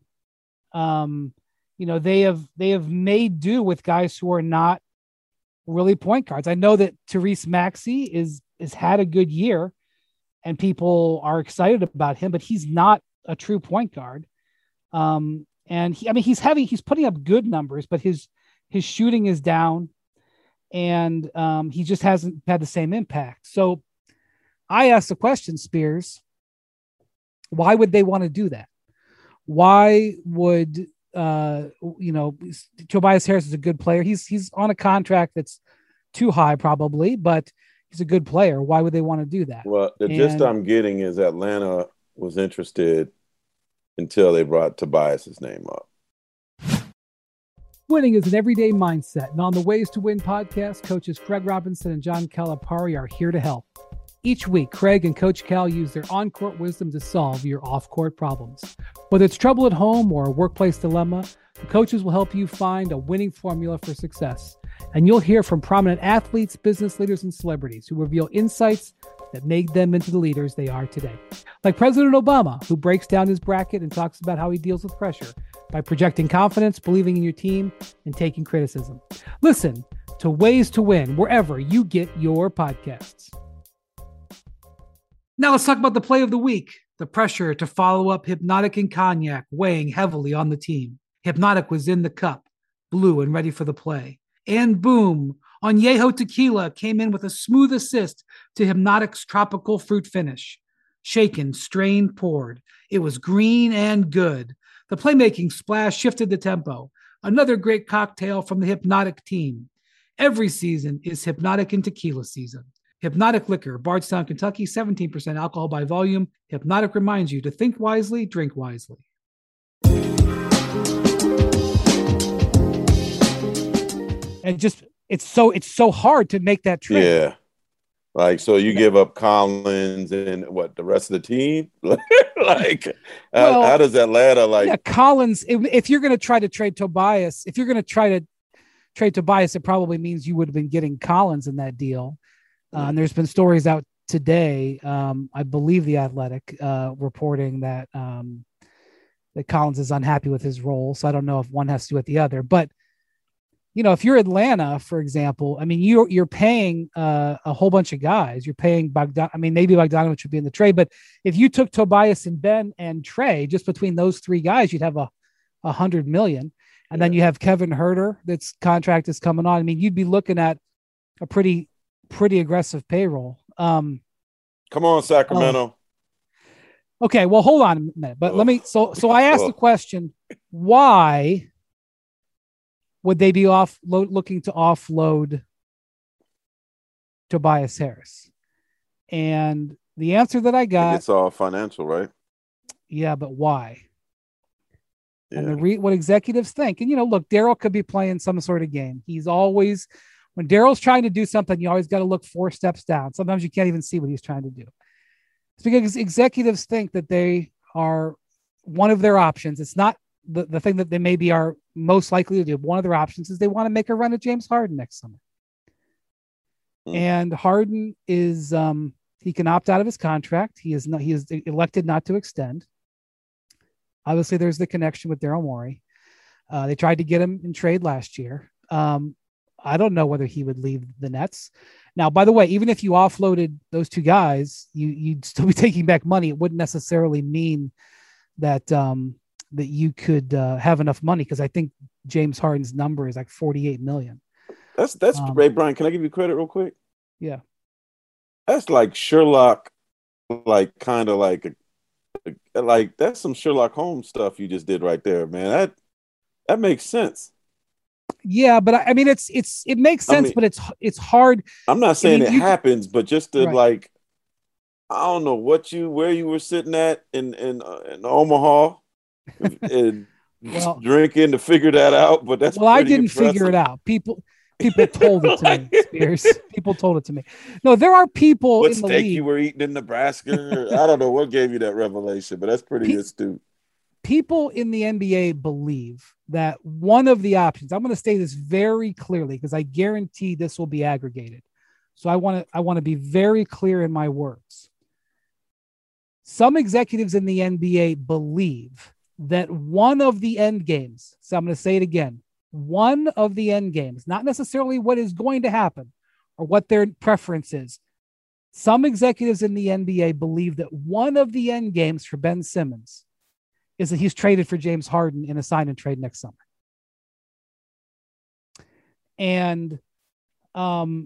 They have made do with guys who are not really point guards. I know that Tyrese Maxey is had a good year and people are excited about him, but he's not a true point guard. And he's putting up good numbers, but his shooting is down and he just hasn't had the same impact. So I asked the question, Spears, why would they want to do that? Why would Tobias Harris is a good player. He's on a contract that's too high probably, but he's a good player. Why would they want to do that? Well, the gist I'm getting is Atlanta was interested until they brought Tobias's name up. Winning is an everyday mindset, and on the Ways to Win podcast, coaches Craig Robinson and John Calipari are here to help. Each week, Craig and Coach Cal use their on-court wisdom to solve your off-court problems. Whether it's trouble at home or a workplace dilemma, the coaches will help you find a winning formula for success. And you'll hear from prominent athletes, business leaders, and celebrities who reveal insights that made them into the leaders they are today. Like President Obama, who breaks down his bracket and talks about how he deals with pressure by projecting confidence, believing in your team, and taking criticism. Listen to Ways to Win wherever you get your podcasts. Now let's talk about the play of the week. The pressure to follow up Hypnotic and Cognac weighing heavily on the team. Hypnotic was in the cup, blue and ready for the play. And boom, Añejo Tequila came in with a smooth assist to Hypnotic's tropical fruit finish. Shaken, strained, poured. It was green and good. The playmaking splash shifted the tempo. Another great cocktail from the Hypnotic team. Every season is Hypnotic and Tequila season. Hypnotic Liquor, Bardstown, Kentucky, 17% alcohol by volume. Hypnotic reminds you to think wisely, drink wisely. And it's so hard to make that trade. Yeah. Like, so you give up Collins and what, the rest of the team? How does Atlanta Collins, if you're going to try to trade Tobias, it probably means you would have been getting Collins in that deal. And there's been stories out today, I believe The Athletic, reporting that Collins is unhappy with his role. So I don't know if one has to do with the other. But, if you're Atlanta, for example, I mean, you're paying a whole bunch of guys. You're paying maybe Bogdanovich would be in the trade. But if you took Tobias and Ben and Trey, just between those three guys, you'd have $100 million. And then you have Kevin Huerter, that's contract is coming on. I mean, you'd be looking at a pretty aggressive payroll. Come on, Sacramento. Okay, well, hold on a minute. But let me. So I asked the question: why would they be looking to offload Tobias Harris? And the answer that I got, it's all financial, right? Yeah, but why? Yeah. And what executives think. And look, Daryl could be playing some sort of game. He's always. When Daryl's trying to do something, you always got to look 4 steps down. Sometimes you can't even see what he's trying to do. It's because executives think that they are one of their options. It's not the thing that they maybe are most likely to do. One of their options is they want to make a run at James Harden next summer. And Harden is he can opt out of his contract. He is elected not to extend. Obviously, there's the connection with Daryl Morey. They tried to get him in trade last year. I don't know whether he would leave the Nets. Now, by the way, even if you offloaded those two guys, you'd still be taking back money. It wouldn't necessarily mean that that you could have enough money, because I think James Harden's number is like $48 million. That's Ray Brian. Can I give you credit real quick? Yeah, that's like Sherlock, like kind of like that's some Sherlock Holmes stuff you just did right there, man. That makes sense. Yeah, but I mean, it makes sense, but it's hard. I'm not saying it happens, but just to like, I don't know where you were sitting at in Omaha, and drinking to figure that out. But that's I didn't figure it out. People told it to me, Spears. People told it to me. No, there are people. What in the steak league, you were eating in Nebraska? I don't know what gave you that revelation, but that's pretty astute. People in the NBA believe that one of the options, I'm going to say this very clearly because I guarantee this will be aggregated. So I want to be very clear in my words. Some executives in the NBA believe that one of the end games, so I'm going to say it again, one of the end games, not necessarily what is going to happen or what their preference is. Some executives in the NBA believe that one of the end games for Ben Simmons is that he's traded for James Harden in a sign and trade next summer. And, and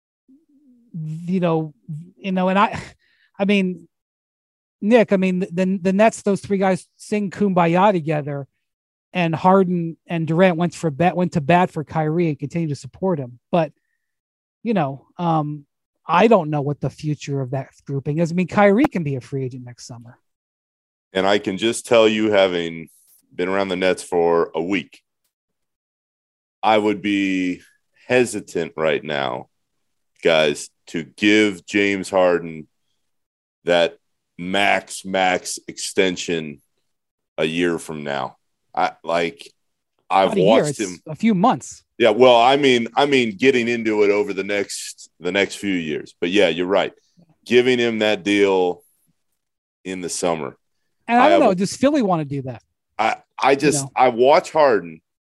I mean, Nick, the Nets, those three guys sing Kumbaya together, and Harden and Durant went to bat for Kyrie and continue to support him. But, I don't know what the future of that grouping is. I mean, Kyrie can be a free agent next summer. And I can just tell you, having been around the Nets for a week, I would be hesitant right now, guys, to give James Harden that max extension a year from now. I've watched him a few months. Yeah, well, I mean, getting into it over the next few years. But yeah, you're right. Giving him that deal in the summer. And I don't know, does Philly want to do that? I watch Harden,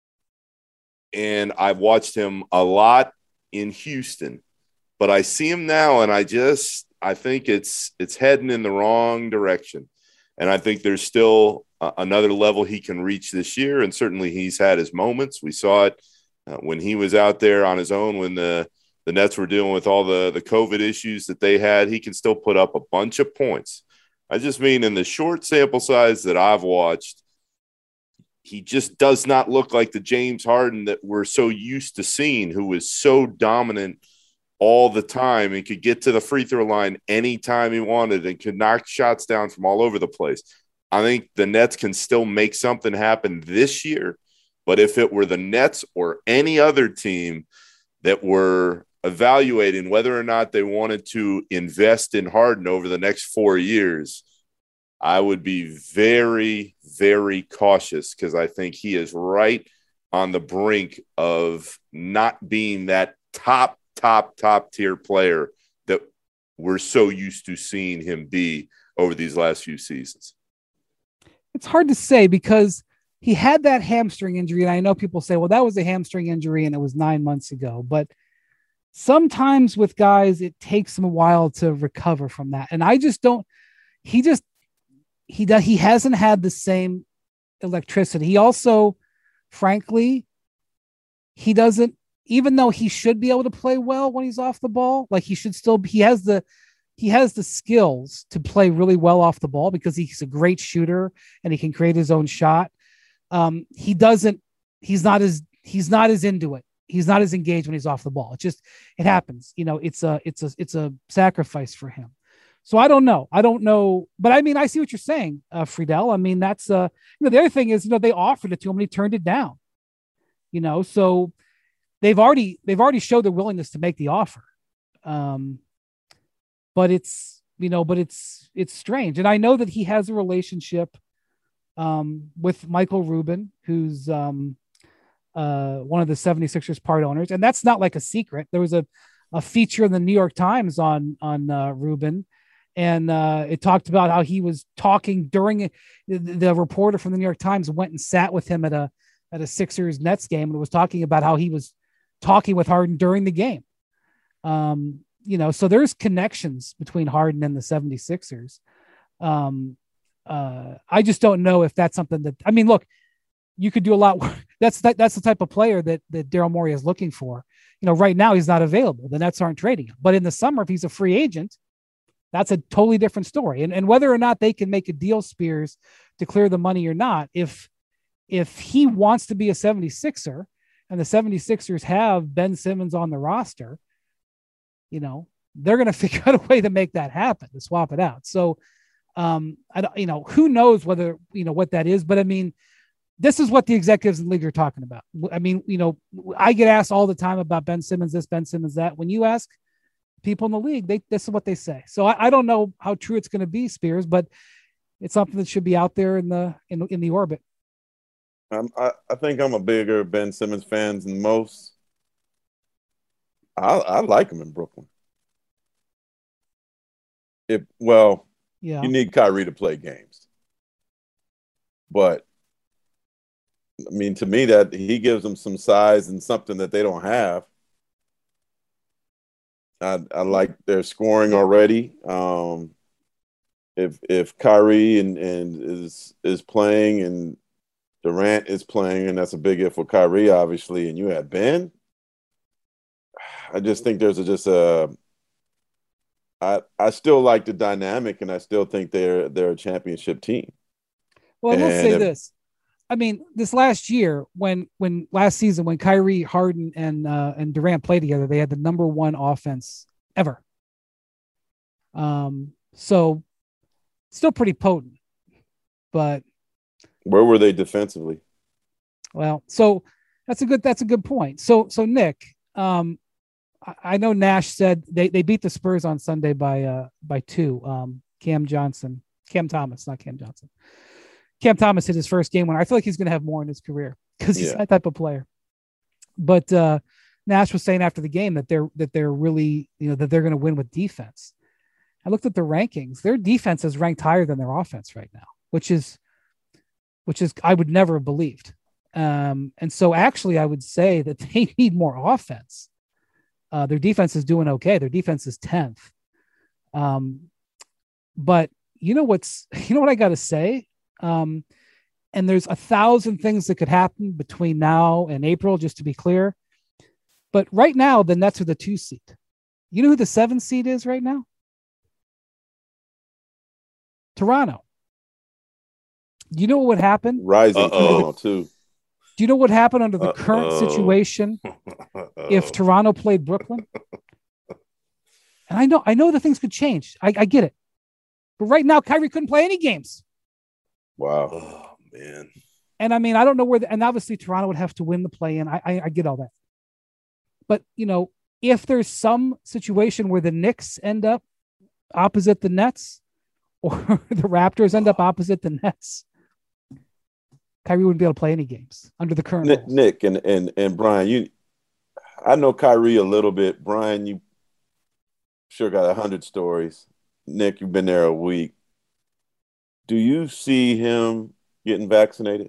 and I've watched him a lot in Houston, but I see him now, and I think it's heading in the wrong direction. And I think there's still another level he can reach this year. And certainly he's had his moments. We saw it when he was out there on his own, when the Nets were dealing with all the COVID issues that they had. He can still put up a bunch of points. I just mean, in the short sample size that I've watched, he just does not look like the James Harden that we're so used to seeing, who was so dominant all the time and could get to the free throw line anytime he wanted and could knock shots down from all over the place. I think the Nets can still make something happen this year, but if it were the Nets or any other team that were evaluating whether or not they wanted to invest in Harden over the next 4 years, I would be very, very cautious, because I think he is right on the brink of not being that top tier player that we're so used to seeing him be over these last few seasons. It's hard to say, because he had that hamstring injury. And I know people say, well, that was a hamstring injury and it was 9 months ago. But sometimes with guys, it takes them a while to recover from that. And I just don't, he hasn't had the same electricity. He also, frankly, he doesn't, even though he should be able to play well when he's off the ball, like he has the skills to play really well off the ball, because he's a great shooter and he can create his own shot. He's not as into it. He's not as engaged when he's off the ball. It happens. It's a sacrifice for him. So I don't know. But I mean, I see what you're saying, Friedel. I mean, that's, the other thing is, they offered it to him and he turned it down, so they've already showed their willingness to make the offer. But it's but it's strange. And I know that he has a relationship with Michael Rubin, who's one of the 76ers part owners. And that's not like a secret. There was a feature in the New York Times on Rubin. And it talked about how he was talking during the reporter from the New York Times went and sat with him at a Sixers Nets game and was talking about how he was talking with Harden during the game. So there's connections between Harden and the 76ers. I just don't know if that's something that, look, you could do a lot. That's the type of player that Daryl Morey is looking for. Right now he's not available. The Nets aren't trading him. But in the summer, if he's a free agent, that's a totally different story. And whether or not they can make a deal, Spears, to clear the money or not, if he wants to be a 76er and the 76ers have Ben Simmons on the roster, they're going to figure out a way to make that happen, to swap it out. So, who knows whether, what that is, but this is what the executives in the league are talking about. I get asked all the time about Ben Simmons, this, Ben Simmons, that. When you ask people in the league, this is what they say. So I don't know how true it's going to be, Spears, but it's something that should be out there in the orbit. I think I'm a bigger Ben Simmons fan than most. I like him in Brooklyn. You need Kyrie to play games, but to me, that he gives them some size and something that they don't have. I like their scoring already. If Kyrie and is playing and Durant is playing, and that's a big if for Kyrie, obviously, and you have Ben, I just think there's I still like the dynamic, and I still think they're a championship team. Well, let's say this. This last year, when last season, when Kyrie, Harden, and Durant played together, they had the number one offense ever. So still pretty potent, but where were they defensively? Well, so that's a good point. So Nick, I know Nash said they beat the Spurs on Sunday by 2. Cam Thomas hit his first game winner. I feel like he's going to have more in his career because he's that type of player. But Nash was saying after the game that they're really, that they're going to win with defense. I looked at the rankings. Their defense is ranked higher than their offense right now, which is I would never have believed. And so actually I would say that they need more offense. Their defense is doing okay. Their defense is 10th. But what I got to say? And there's 1,000 things that could happen between now and April, just to be clear. But right now, the Nets are the 2 seed. You know who the 7 seed is right now? Toronto. Do you know what would happen? Rising Toronto too. Do you know what happened under the current situation if Toronto played Brooklyn? And I know that things could change. I get it. But right now, Kyrie couldn't play any games. Wow. Oh, man. And I don't know where, and obviously Toronto would have to win the play-in. I get all that. But, if there's some situation where the Knicks end up opposite the Nets or the Raptors end up opposite the Nets, Kyrie wouldn't be able to play any games under the current rules. Nick and Brian, I know Kyrie a little bit. Brian, you sure got 100 stories. Nick, you've been there a week. Do you see him getting vaccinated?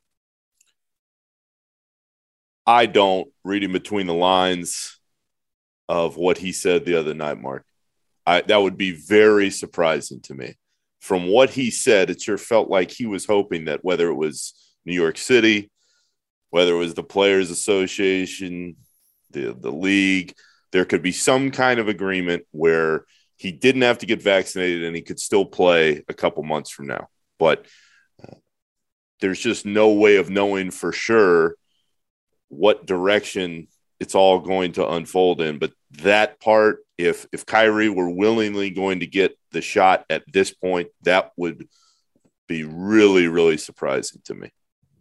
I don't, reading between the lines of what he said the other night, Mark. That would be very surprising to me. From what he said, it sure felt like he was hoping that whether it was New York City, whether it was the Players Association, the league, there could be some kind of agreement where he didn't have to get vaccinated and he could still play a couple months from now. But there's just no way of knowing for sure what direction it's all going to unfold in. But that part, if Kyrie were willingly going to get the shot at this point, that would be really, really surprising to me.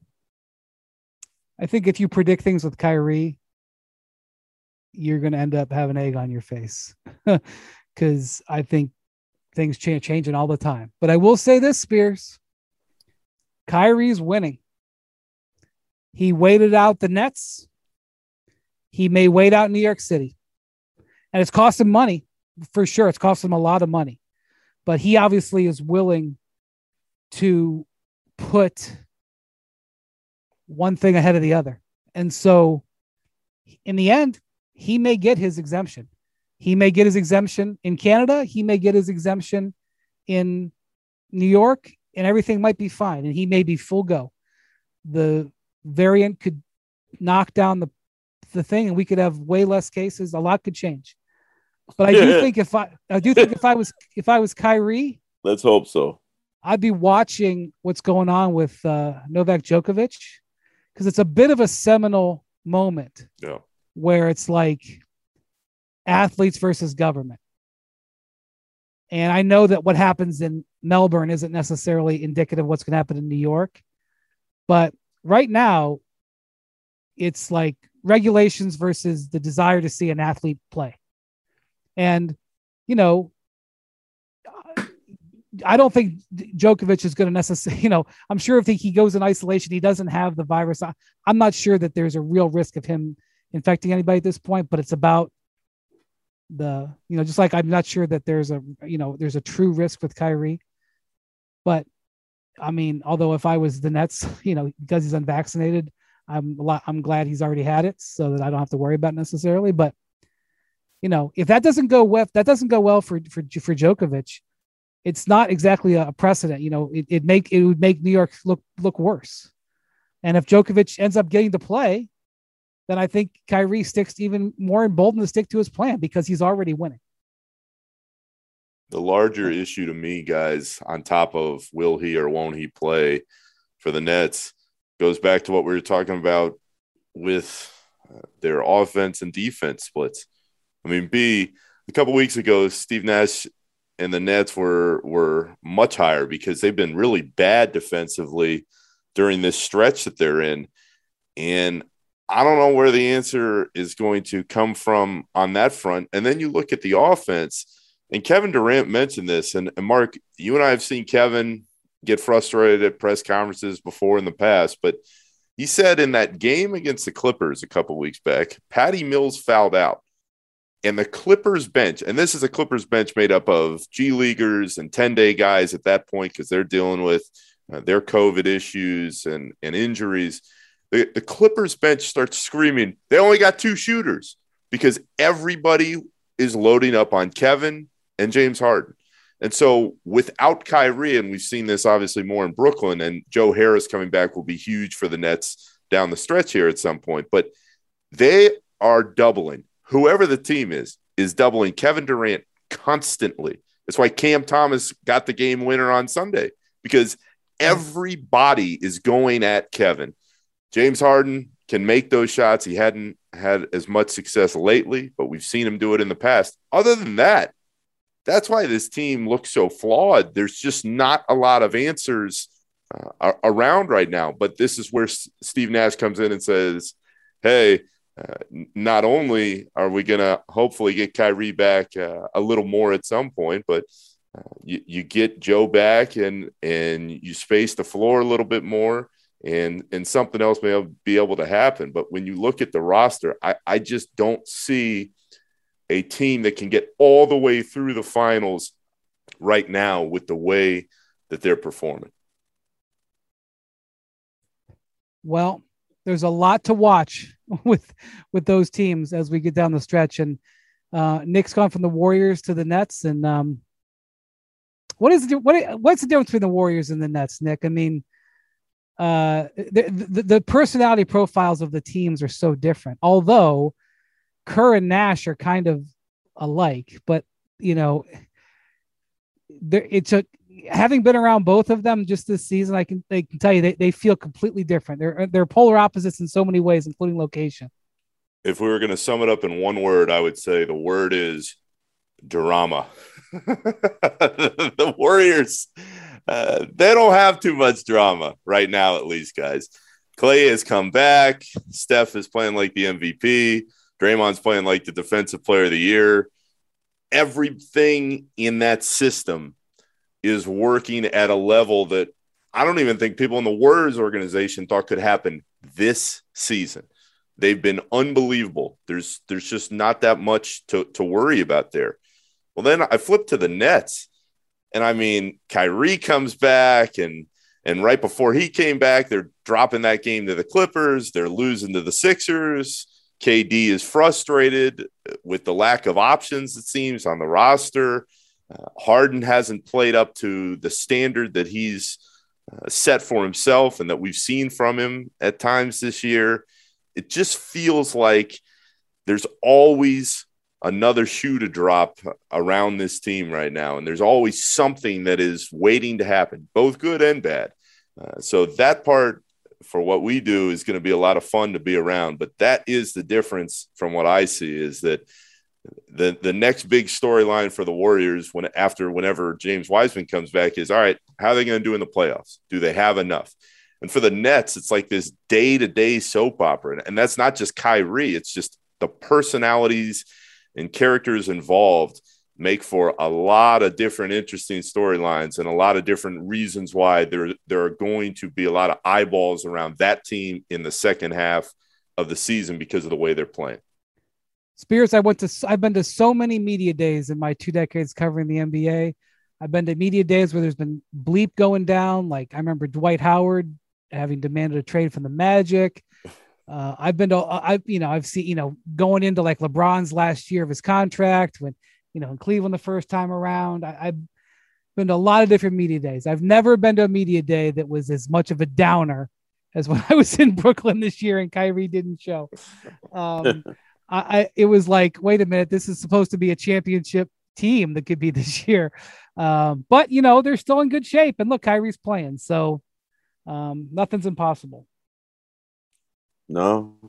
I think if you predict things with Kyrie, you're going to end up having egg on your face because I think things changing all the time. But I will say this, Spears, Kyrie's winning. He waited out the Nets. He may wait out New York City. And it's cost him money, for sure. It's cost him a lot of money. But he obviously is willing to put one thing ahead of the other. And so in the end, he may get his exemption. He may get his exemption in Canada. He may get his exemption in New York, and everything might be fine. And he may be full go. The variant could knock down the thing, and we could have way less cases. A lot could change. But I do think if I was Kyrie, let's hope so. I'd be watching what's going on with Novak Djokovic, because it's a bit of a seminal moment. Yeah. Where it's like athletes versus government. And I know that what happens in Melbourne isn't necessarily indicative of what's going to happen in New York. But right now, it's like regulations versus the desire to see an athlete play. And, you know, I don't think Djokovic is going to necessarily, you know, I'm sure if he goes in isolation, he doesn't have the virus. I'm not sure that there's a real risk of him infecting anybody at this point, but it's about just like I'm not sure that there's a true risk with Kyrie. But I mean, although if I was the Nets, because he's unvaccinated, I'm glad he's already had it so that I don't have to worry about it necessarily. But, if that doesn't go well, for Djokovic, it's not exactly a precedent. It would make New York look worse. And if Djokovic ends up getting to play, then I think Kyrie sticks even more emboldened to stick to his plan because he's already winning. The larger issue to me, guys, on top of will he or won't he play for the Nets, goes back to what we were talking about with their offense and defense splits. I mean, a couple weeks ago, Steve Nash and the Nets were much higher because they've been really bad defensively during this stretch that they're in. And I don't know where the answer is going to come from on that front. And then you look at the offense, and Kevin Durant mentioned this. And Mark, you and I have seen Kevin get frustrated at press conferences before in the past, but he said in that game against the Clippers a couple weeks back, Patty Mills fouled out. And the Clippers bench, and this is a Clippers bench made up of G Leaguers and 10-day guys at that point because they're dealing with their COVID issues and injuries. The Clippers bench starts screaming, they only got 2 shooters because everybody is loading up on Kevin and James Harden. And so without Kyrie, and we've seen this obviously more in Brooklyn, and Joe Harris coming back will be huge for the Nets down the stretch here at some point, but they are doubling. Whoever the team is doubling Kevin Durant constantly. That's why Cam Thomas got the game winner on Sunday, because everybody is going at Kevin. James Harden can make those shots. He hadn't had as much success lately, but we've seen him do it in the past. Other than that, that's why this team looks so flawed. There's just not a lot of answers around right now. But this is where Steve Nash comes in and says, hey, not only are we going to hopefully get Kyrie back a little more at some point, but you get Joe back and you space the floor a little bit more. And something else may be able to happen. But when you look at the roster, I just don't see a team that can get all the way through the finals right now with the way that they're performing. Well, there's a lot to watch with those teams as we get down the stretch. And Nick's gone from the Warriors to the Nets. And what's the difference between the Warriors and the Nets, Nick? I mean, the personality profiles of the teams are so different, although Kerr and Nash are kind of alike, but having been around both of them just this season, I can tell you they feel completely different. They're polar opposites in so many ways, including location. If we were going to sum it up in one word, I would say the word is drama. The Warriors, they don't have too much drama right now, at least, guys. Clay has come back. Steph is playing like the MVP. Draymond's playing like the defensive player of the year. everything in that system is working at a level that I don't even think people in the Warriors organization thought could happen this season. They've been unbelievable. There's just not that much to worry about there. Well, then I flip to the Nets, and I mean, Kyrie comes back, and right before he came back, they're dropping that game to the Clippers. They're losing to the Sixers. KD is frustrated with the lack of options, it seems, on the roster. Harden hasn't played up to the standard that he's set for himself and that we've seen from him at times this year. It just feels like there's always another shoe to drop around this team right now. And there's always something that is waiting to happen, both good and bad. So that part for what we do is going to be a lot of fun to be around. But that is the difference from what I see, is that the next big storyline for the Warriors whenever James Wiseman comes back is, all right, how are they going to do in the playoffs? Do they have enough? And for the Nets, it's like this day-to-day soap opera. And that's not just Kyrie. It's just the personalities and characters involved make for a lot of different interesting storylines and a lot of different reasons why there are going to be a lot of eyeballs around that team in the second half of the season because of the way they're playing. Spears, I've been to so many media days in my 2 decades covering the NBA. I've been to media days where there's been bleep going down. Like I remember Dwight Howard having demanded a trade from the Magic. I've seen, going into like LeBron's last year of his contract when, in Cleveland the first time around. I've been to a lot of different media days. I've never been to a media day that was as much of a downer as when I was in Brooklyn this year and Kyrie didn't show. It was like, wait a minute, this is supposed to be a championship team that could be this year. But they're still in good shape, and look, Kyrie's playing. So nothing's impossible. No.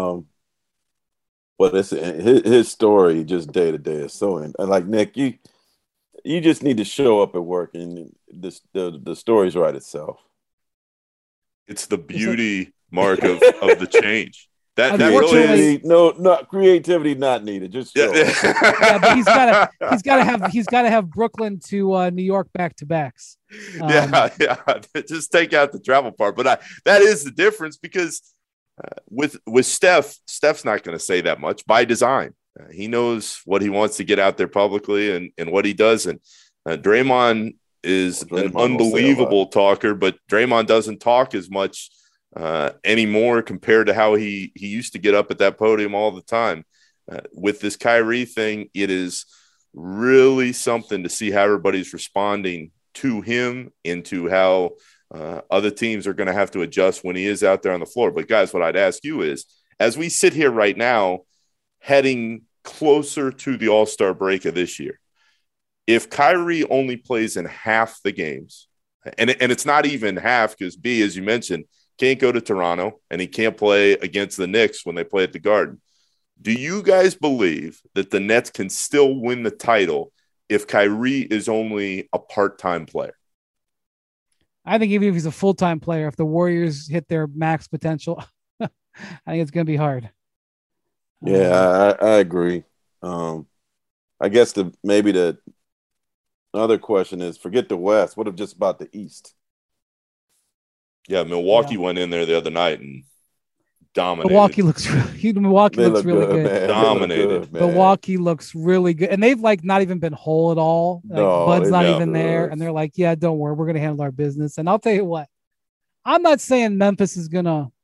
But it's his story just day to day is so like Nick, you just need to show up at work and the story's right itself. It's the beauty, Mark, of the change. That really is. No creativity not needed. Just show up. Yeah, but he's gotta have Brooklyn to New York back to backs. Yeah. Just take out the travel part. But that is the difference because with Steph's not going to say that much by design. He knows what he wants to get out there publicly and what he does. And Draymond is an unbelievable talker, but Draymond doesn't talk as much anymore compared to how he used to get up at that podium all the time. With this Kyrie thing, it is really something to see how everybody's responding to him and to how other teams are going to have to adjust when he is out there on the floor. But guys, what I'd ask you is, as we sit here right now, heading closer to the All-Star break of this year, if Kyrie only plays in half the games, and it's not even half because B, as you mentioned, can't go to Toronto and he can't play against the Knicks when they play at the Garden. Do you guys believe that the Nets can still win the title if Kyrie is only a part-time player? I think even if he's a full-time player, if the Warriors hit their max potential, I think it's going to be hard. Yeah, I agree. I guess maybe the other question is, forget the West. What if just about the East? Yeah, Milwaukee went in there the other night and dominated. Milwaukee looks really good. Dominated. Milwaukee looks really good. And they've not even been whole at all. Bud's not even there. And they're like, yeah, don't worry. We're going to handle our business. And I'll tell you what, I'm not saying Memphis is going to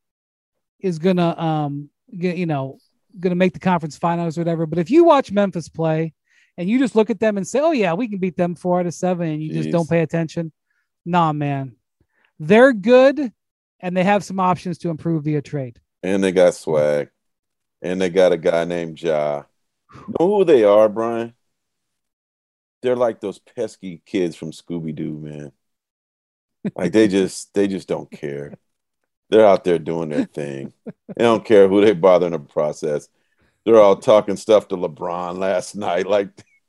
make the conference finals or whatever. But if you watch Memphis play and you just look at them and say, oh yeah, we can beat them 4 out of 7. And you just don't pay attention. Nah, man, they're good. And they have some options to improve via trade. And they got swag. And they got a guy named Ja. Know who they are, Brian? They're like those pesky kids from Scooby-Doo, man. Like they just don't care. They're out there doing their thing. They don't care who they bother in the process. They're all talking stuff to LeBron last night. Like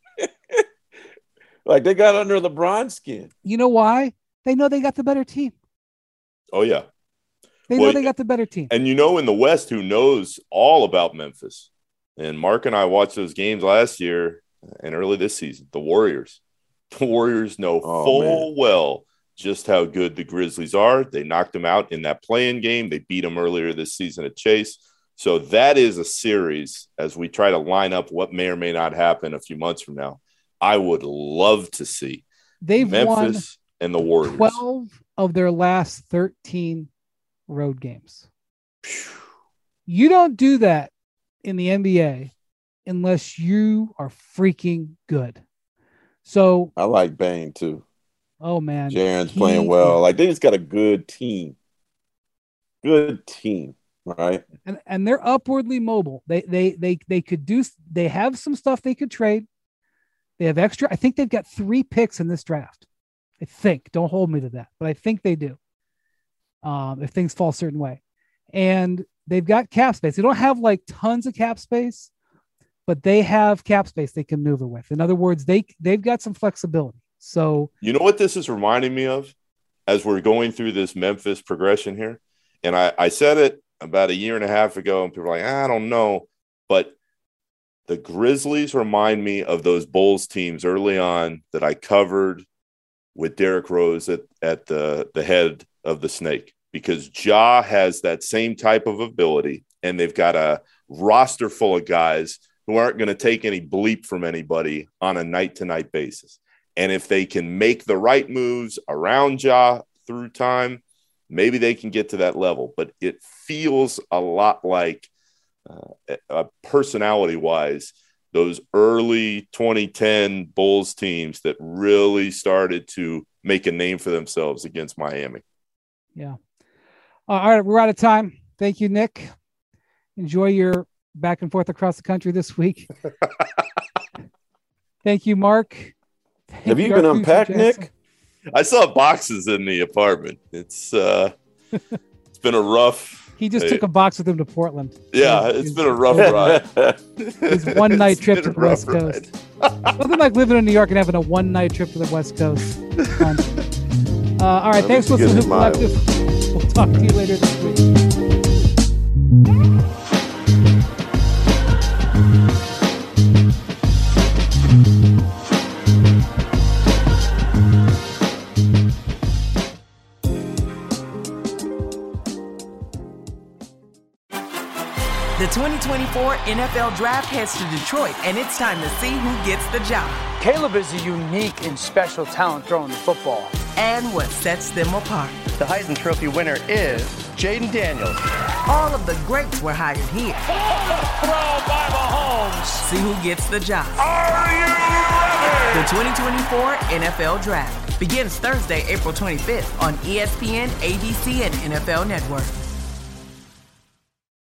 they got under LeBron's skin. You know why? They know they got the better team. Oh, yeah. They know they got the better team. And in the West, who knows all about Memphis? And Mark and I watched those games last year. and early this season, the Warriors. The Warriors know full well just how good the Grizzlies are. They knocked them out in that play-in game. They beat them earlier this season at Chase. So that is a series, as we try to line up what may or may not happen a few months from now, I would love to see. They've Memphis won and the Warriors. 12 of their last 13 road games. You don't do that in the NBA unless you are freaking good. So I like Bane too. Oh man, Jaren's playing well. Like they just got a good team. Good team, right? And they're upwardly mobile. They could do. They have some stuff they could trade. They have extra. I think they've got 3 picks in this draft. I think. Don't hold me to that, but I think they do. If things fall a certain way, and they've got cap space. They don't have like tons of cap space, but they have cap space they can maneuver with. In other words, they've got some flexibility. So you know what this is reminding me of as we're going through this Memphis progression here? And I said it about a year and a half ago, and people are like, I don't know. But the Grizzlies remind me of those Bulls teams early on that I covered with Derrick Rose at the head of the snake, because Ja has that same type of ability, and they've got a roster full of guys who aren't going to take any bleep from anybody on a night-to-night basis. And if they can make the right moves around Ja through time, maybe they can get to that level. But it feels a lot like personality-wise, those early 2010 Bulls teams that really started to make a name for themselves against Miami. Yeah. All right, we're out of time. Thank you, Nick. Enjoy your back and forth across the country this week. Thank you, Mark. Have you been unpacked, Nick? I saw boxes in the apartment. It's been a rough. He just took a box with him to Portland. Yeah, it's been a rough ride. His one-night trip to the West Coast. Nothing like living in New York and having a one-night trip to the West Coast. All right, thanks for listening to Hoop Collective. We'll talk to you later this week. The 2024 NFL Draft heads to Detroit, and it's time to see who gets the job. Caleb is a unique and special talent throwing the football. And what sets them apart. The Heisman Trophy winner is Jaden Daniels. All of the greats were hired here. Throw by Mahomes. See who gets the job. Are you ready? The 2024 NFL Draft begins Thursday, April 25th on ESPN, ABC, and NFL Network.